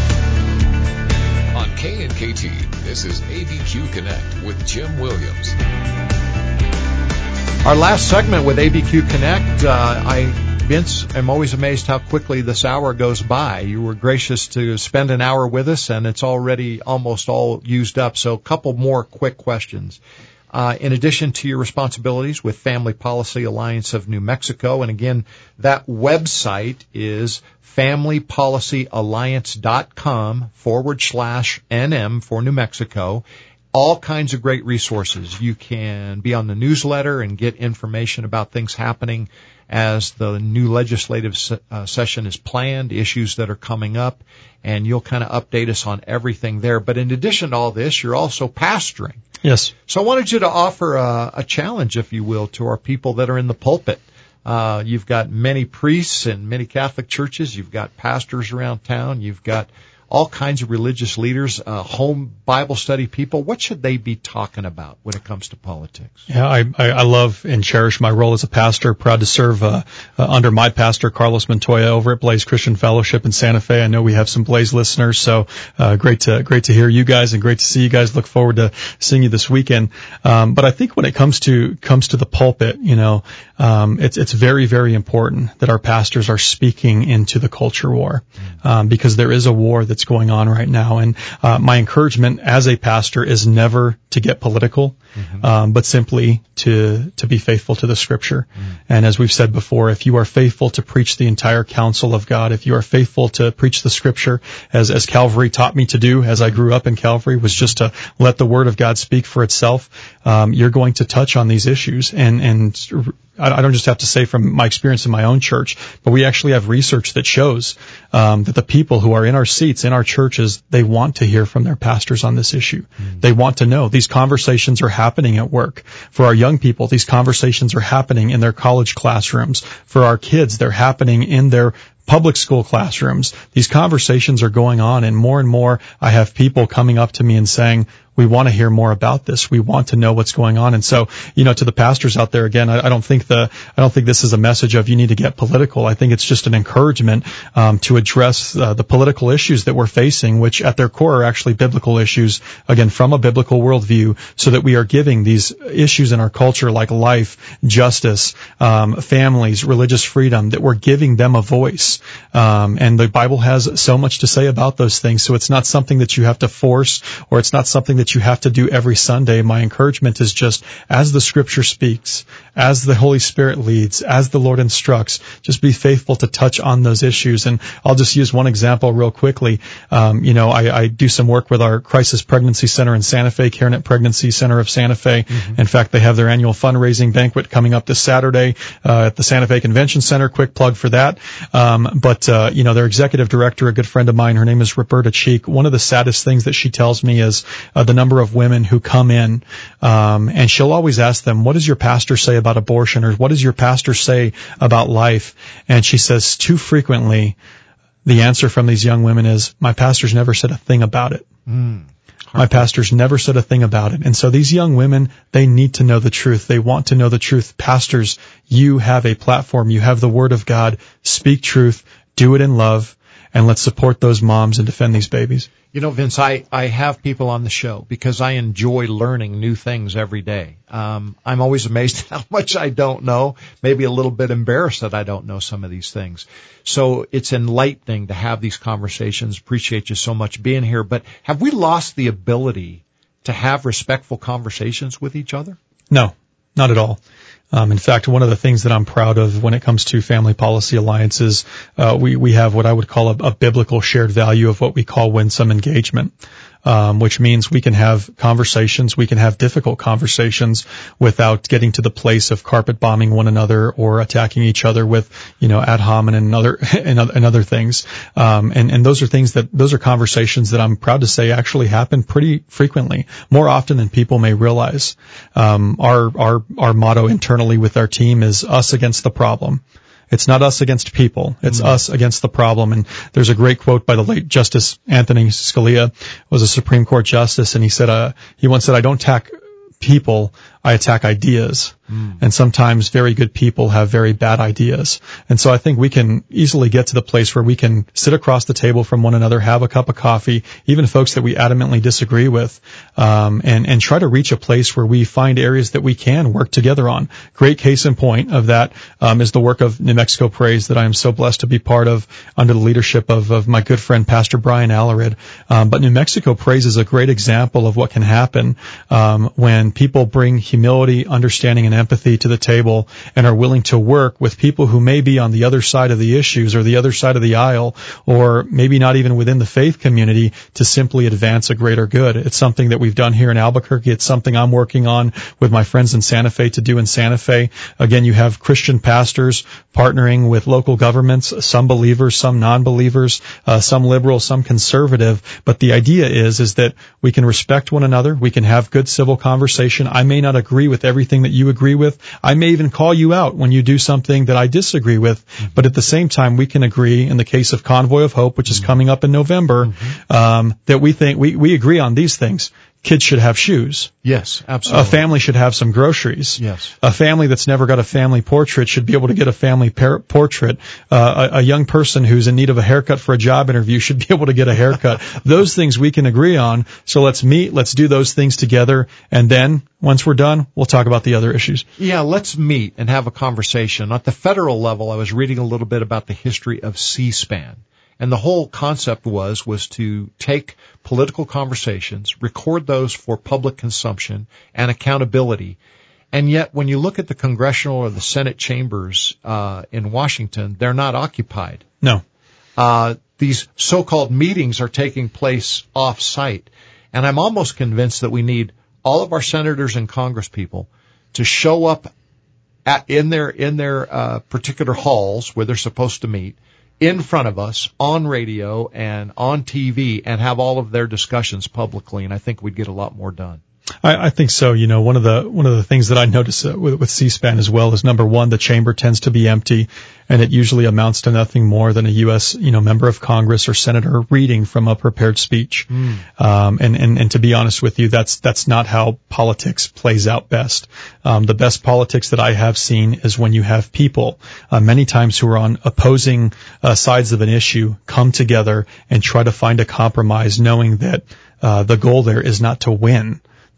Speaker 16: On K N K T, this is A B Q Connect with Jim Williams.
Speaker 2: Our last segment with A B Q Connect, uh, I, Vince, am always amazed how quickly this hour goes by. You were gracious to spend an hour with us, and it's already almost all used up. So a couple more quick questions. Uh, in addition to your responsibilities with Family Policy Alliance of New Mexico, and again, that website is family policy alliance dot com forward slash N M for New Mexico. All kinds of great resources. You can be on the newsletter and get information about things happening as the new legislative se- uh, session is planned, issues that are coming up, and you'll kind of update us on everything there. But in addition to all this, you're also pastoring.
Speaker 3: Yes.
Speaker 2: So I wanted you to offer a, a challenge, if you will, to our people that are in the pulpit. Uh, you've got many priests in many Catholic churches. You've got pastors around town. You've got all kinds of religious leaders, uh, home Bible study people. What should they be talking about when it comes to politics?
Speaker 3: Yeah, I, I love and cherish my role as a pastor. Proud to serve uh, uh, under my pastor, Carlos Montoya, over at Blaze Christian Fellowship in Santa Fe. I know we have some Blaze listeners, so uh, great to great to hear you guys and great to see you guys. Look forward to seeing you this weekend. Um, but I think when it comes to comes to the pulpit, you know, um, it's it's very very important that our pastors are speaking into the culture war, um, because there is a war that's going on right now. And uh, my encouragement as a pastor is never to get political, mm-hmm. um, but simply to to be faithful to the Scripture. Mm-hmm. And as we've said before, if you are faithful to preach the entire counsel of God, if you are faithful to preach the Scripture, as as Calvary taught me to do, as I grew up in Calvary, was just to let the Word of God speak for itself, um, you're going to touch on these issues. And and I don't just have to say from my experience in my own church, but we actually have research that shows um, that the people who are in our seats, in our churches, they want to hear from their pastors on this issue. Mm-hmm. They want to know. These conversations are happening at work. For our young people, these conversations are happening in their college classrooms. For our kids, they're happening in their public school classrooms. These conversations are going on, and more and more I have people coming up to me and saying, we want to hear more about this. We want to know what's going on. And so, you know, to the pastors out there, again, I, I don't think the, I don't think this is a message of you need to get political. I think it's just an encouragement, um, to address uh, the political issues that we're facing, which at their core are actually biblical issues, again, from a biblical worldview, so that we are giving these issues in our culture like life, justice, um, families, religious freedom, that we're giving them a voice. Um, and the Bible has so much to say about those things. So it's not something that you have to force, or it's not something that you have to do every Sunday. My encouragement is just as the Scripture speaks, as the Holy Spirit leads, as the Lord instructs, just be faithful to touch on those issues. And I'll just use one example real quickly. Um, you know, I, I do some work with our Crisis Pregnancy Center in Santa Fe, CareNet Pregnancy Center of Santa Fe. Mm-hmm. In fact, they have their annual fundraising banquet coming up this Saturday uh, at the Santa Fe Convention Center. Quick plug for that. Um, but, uh, you know, their executive director, a good friend of mine, her name is Roberta Cheek. One of the saddest things that she tells me is uh, the number of women who come in, um, and she'll always ask them, what does your pastor say about abortion, or what does your pastor say about life? And she says too frequently, the answer from these young women is, my pastor's never said a thing about it. Mm. My pastor's never said a thing about it. And so these young women, they need to know the truth. They want to know the truth. Pastors, you have a platform. You have the Word of God. Speak truth. Do it in love. And let's support those moms and defend these babies.
Speaker 2: You know, Vince, I, I have people on the show because I enjoy learning new things every day. Um, I'm always amazed at how much I don't know, maybe a little bit embarrassed that I don't know some of these things. So it's enlightening to have these conversations. Appreciate you so much being here. But have we lost the ability to have respectful conversations with each other?
Speaker 3: No, not at all. Um, in fact, one of the things that I'm proud of when it comes to Family Policy Alliance is uh, we, we have what I would call a, a biblical shared value of what we call winsome engagement, um, which means we can have conversations, we can have difficult conversations without getting to the place of carpet bombing one another or attacking each other with, you know, ad hominem and other, and other, and other things. Um, and, and those are things that, those are conversations that I'm proud to say actually happen pretty frequently, more often than people may realize. Um, our, our, our motto internally with our team is us against the problem. It's not us against people. It's mm-hmm. us against the problem. And there's a great quote by the late Justice Anthony Scalia, was a Supreme Court justice, and he said, uh, he once said, I don't attack people, I attack ideas. Mm. And sometimes very good people have very bad ideas. And so I think we can easily get to the place where we can sit across the table from one another, have a cup of coffee, even folks that we adamantly disagree with, um, and, and try to reach a place where we find areas that we can work together on. Great case in point of that, um, is the work of New Mexico Praise that I am so blessed to be part of under the leadership of, of my good friend, Pastor Brian Alarid. Um, but New Mexico Praise is a great example of what can happen, um, when people bring humility, understanding, and empathy to the table and are willing to work with people who may be on the other side of the issues or the other side of the aisle, or maybe not even within the faith community, to simply advance a greater good. It's something that we've done here in Albuquerque. It's something I'm working on with my friends in Santa Fe to do in Santa Fe. Again, you have Christian pastors partnering with local governments, some believers, some non-believers, uh, some liberal, some conservative. But the idea is, is that we can respect one another. We can have good civil conversation. I may not agree with everything that you agree with. I may even call you out when you do something that I disagree with. Mm-hmm. But at the same time, we can agree in the case of Convoy of Hope, which is mm-hmm. coming up in November, mm-hmm. um, that we think we, we agree on these things. Kids should have shoes.
Speaker 2: Yes, absolutely.
Speaker 3: A family should have some groceries.
Speaker 2: Yes.
Speaker 3: A family that's never got a family portrait should be able to get a family par- portrait. Uh, a, a young person who's in need of a haircut for a job interview should be able to get a haircut. Those things we can agree on. So let's meet, let's do those things together, and then once we're done, we'll talk about the other issues.
Speaker 2: Yeah, let's meet and have a conversation. At the federal level, I was reading a little bit about the history of C-SPAN. And the whole concept was, was to take political conversations, record those for public consumption and accountability. And yet, when you look at the congressional or the Senate chambers, uh, in Washington, they're not occupied.
Speaker 3: No.
Speaker 2: Uh, these so-called meetings are taking place off-site. And I'm almost convinced that we need all of our senators and congresspeople to show up at, in their, in their, uh, particular halls where they're supposed to meet, in front of us, on radio and on T V, and have all of their discussions publicly, and I think we'd get a lot more done.
Speaker 3: I, I think so. You know, one of the one of the things that I notice uh, with, with C-SPAN as well is, number one, the chamber tends to be empty, and it usually amounts to nothing more than a U S you know member of Congress or senator reading from a prepared speech. Mm. Um, and, and and to be honest with you, that's that's not how politics plays out best. Um, the best politics that I have seen is when you have people, uh, many times who are on opposing uh, sides of an issue, come together and try to find a compromise, knowing that uh, the goal there is not to win.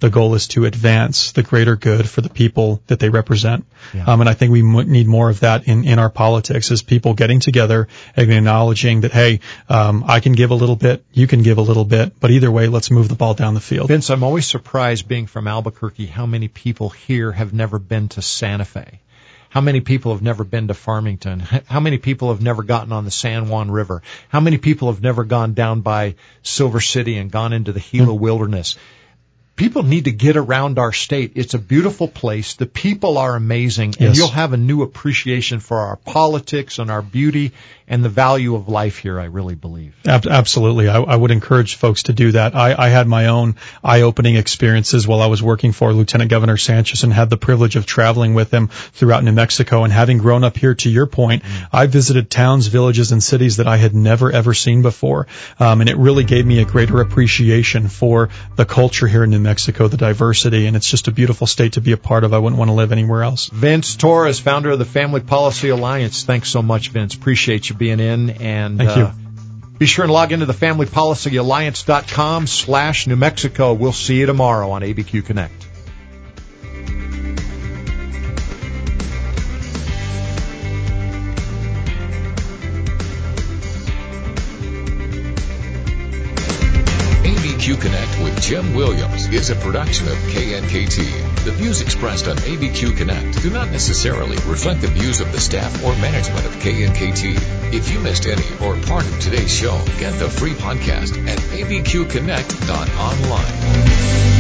Speaker 3: The goal is to advance the greater good for the people that they represent.
Speaker 2: Yeah.
Speaker 3: Um, and I think we m- need more of that in, in our politics, is people getting together and acknowledging that, hey, um, I can give a little bit, you can give a little bit, but either way, let's move the ball down the field.
Speaker 2: Vince, I'm always surprised, being from Albuquerque, how many people here have never been to Santa Fe. How many people have never been to Farmington? How many people have never gotten on the San Juan River? How many people have never gone down by Silver City and gone into the Gila mm-hmm. Wilderness? People need to get around our state. It's a beautiful place. The people are amazing, and
Speaker 3: yes.
Speaker 2: you'll have a new appreciation for our politics and our beauty and the value of life here, I really believe.
Speaker 3: Ab- absolutely. I, I would encourage folks to do that. I, I had my own eye-opening experiences while I was working for Lieutenant Governor Sanchez and had the privilege of traveling with him throughout New Mexico. And having grown up here, to your point, mm. I visited towns, villages, and cities that I had never, ever seen before. Um, and it really gave me a greater appreciation for the culture here in New Mexico, the diversity, and it's just a beautiful state to be a part of. I wouldn't want to live anywhere else.
Speaker 2: Vince Torres, founder of the Family Policy Alliance. Thanks so much, Vince. Appreciate you being in. And
Speaker 3: Thank you.
Speaker 2: Uh, be sure and log into the family policy alliance dot com slash New Mexico. We'll see you tomorrow on A B Q Connect.
Speaker 16: A B Q Connect with Jim Williams is a production of K N K T. The views expressed on A B Q Connect do not necessarily reflect the views of the staff or management of K N K T. If you missed any or part of today's show, get the free podcast at a b q connect dot online.